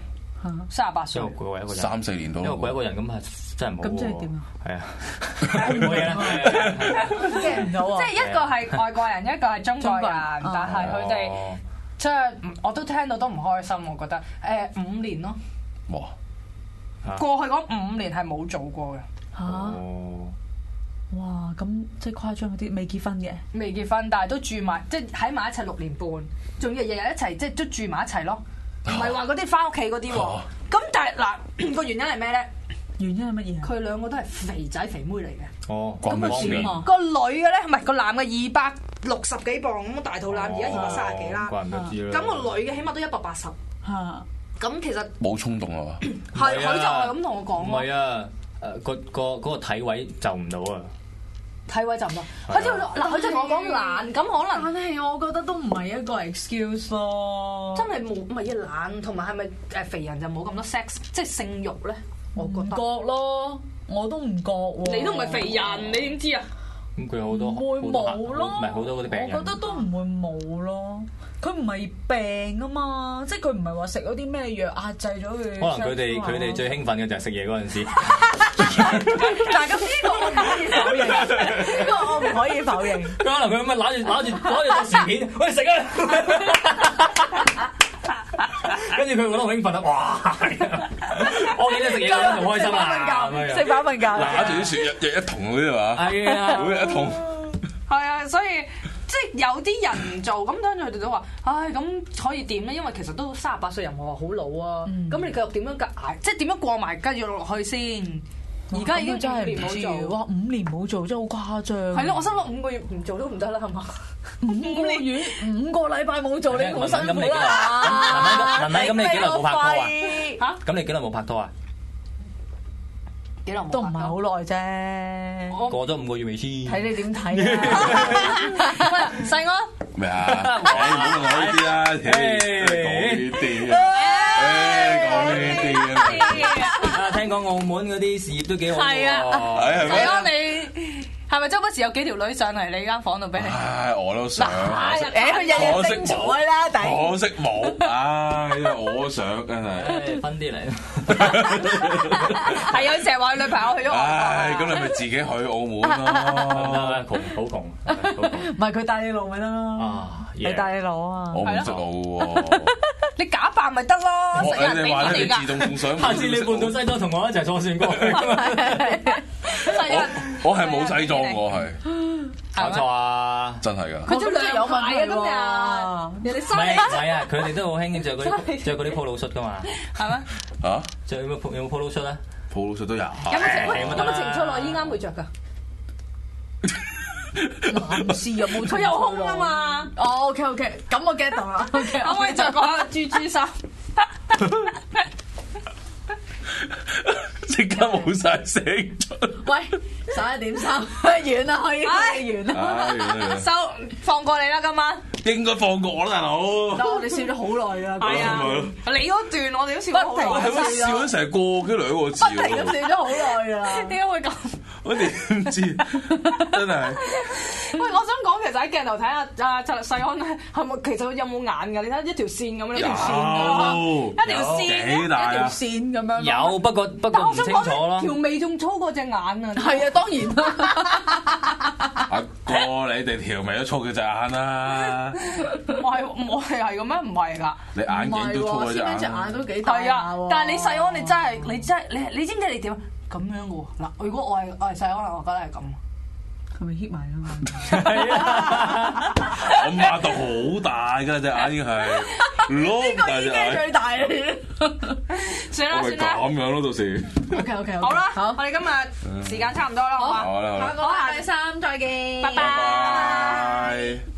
，38歲， 一個鬼一個人 3、4年到。 一個鬼一個人咁係真係冇喎。 咁即係點啊？ 係啊，冇嘢啦。 驚唔到啊！ 即係一個係外國人，一個係中國人，但係佢哋即係我都聽到都唔開心，我覺得5年咯。 哇！ 過去嗰5年係冇做過嘅。 嚇！哇！咁即係誇張嗰啲未結婚嘅， 未結婚，但係都住埋，即係喺埋一齊6年半，仲要日日一齊，即係都住埋一齊咯。唔係話嗰啲翻屋企嗰啲喎。咁但係嗱個原因係咩咧？ 原因係乜嘢啊？ 佢兩個都係肥仔肥妹嚟嘅。 哦， 關咩事啊？ 個女嘅咧，唔係個男嘅260幾磅咁大肚腩，而家230幾啦。 怪唔得知啦。 咁個女嘅起碼都180。 嚇！ 咁其實冇衝動啊嘛。 係佢就係咁同我講咯。 唔係啊，嗰個體位就唔到啊。 體位就唔得，佢就同我講懶，咁可能但係我覺得都唔係一個 excuse 咯。 真係冇唔係懶，同埋係咪肥人就冇咁多 sex， 即係性慾咧？我覺得唔覺咯，我都唔覺喎。 你都唔係肥人，你點知啊？ 咁佢好多唔會冇咯， 唔係好多嗰啲病人。 我覺得都唔會冇咯。佢唔係病啊嘛，即係佢唔係話食咗啲咩藥壓制咗佢。 可能佢哋最興奮嘅就係食嘢嗰陣時。 但係咁呢個我唔可以否認，呢個我唔可以否認。 可能佢咁樣攞住個薯片，喂食啊！跟住佢覺得好興奮啊！哇！我記得食嘢嗰陣就開心啦， 食飽瞓覺， 拿住啲雪一桶嗰啲係嘛？ 係啊， 每日一桶。 係啊，所以即係有啲人唔做，咁當然佢哋都話：唉，咁可以點咧？因為其實都38歲，又唔係話好老啊。咁你繼續點樣捱？即係點樣過埋繼續落去先？而家已經真係 5年冇做， 哇！5年冇做真係好誇張。 係咯，我心諗5個月唔做都唔得啦，係嘛 ？5個月5個禮拜冇做，你好辛苦啦。文文咁你幾耐冇拍拖啊？ 嚇？ 咁你幾耐冇拍拖啊？ 幾耐冇？ 都唔係好耐啫。 過咗5個月未先？ 睇你點睇啊？ 細安咩啊？唔好講呢啲啦，講呢啲講呢啲啊！聽講澳門嗰啲事業都幾好喎。 係啊， 係細安你係咪周不時有幾條女上嚟你間房度俾你？ 唉，我都想。 佢日日精彩啦， 可惜冇。唉，我想真係。 分啲嚟。 係啊，成日話佢女朋友去咗澳門。 唉，咁你咪自己去澳門咯。 窮好窮， 唔係佢帶你路咪得咯。 啊， 你帶你路啊嘛。 我唔識路喎。 你假扮咪得咯，成日俾你話你你㗎。 自動送上， 下次你換到西裝同我一齊坐船過去。 我係冇西裝，我係搞錯啊！ 真係㗎。 佢都有問題啊，今日人哋唔收你係啊，佢哋都好興着嗰啲 polo 恤㗎嘛。 係咩？ 嚇？ 着有冇 polo 恤咧？ polo 恤都有。 有冇情趣內衣啱佢着㗎？ 男士有冇？ 佢有胸啊嘛。 哦，OK，咁我 get 到啦。OK， 可唔可以再講下豬豬衫？ 即刻冇晒聲出。 喂，11:30完啦，可以完啦。 收放過你啦，今晚。 應該放過我啦，大佬。 我哋笑咗好耐㗎。 係啊，你嗰段我哋都笑咗好耐。 係咪笑咗成個幾兩個字？ 不停咁笑咗好耐㗎啦。 點解會咁？ 我點知？真係。 喂，我想講其實喺鏡頭睇下阿世安咧，係咪其實有冇眼㗎？你睇一條線咁樣，一條幾大啊？ 線咁樣。 有，不過唔清楚咯。 條眉仲粗過隻眼啊！ 係啊，當然啦。 阿哥，你哋條眉都粗過隻眼啦。 我係咁咩？唔係㗎。 你眼鏡都粗過隻眼。 隻眼都幾大係啊，但係你世安，你真係你知唔知你點啊？咁樣嘅喎。嗱，如果我係世安，我覺得係咁。 係咪 hit 埋啊嘛？ 係啊， 我擘到好大㗎隻眼已經係， 呢個已經係最大啦。 算啦。 咁樣咯，到時。 OK， 好啦，我哋今日時間差唔多啦，好嘛？ 好啦， 下個禮拜3再見， 拜拜。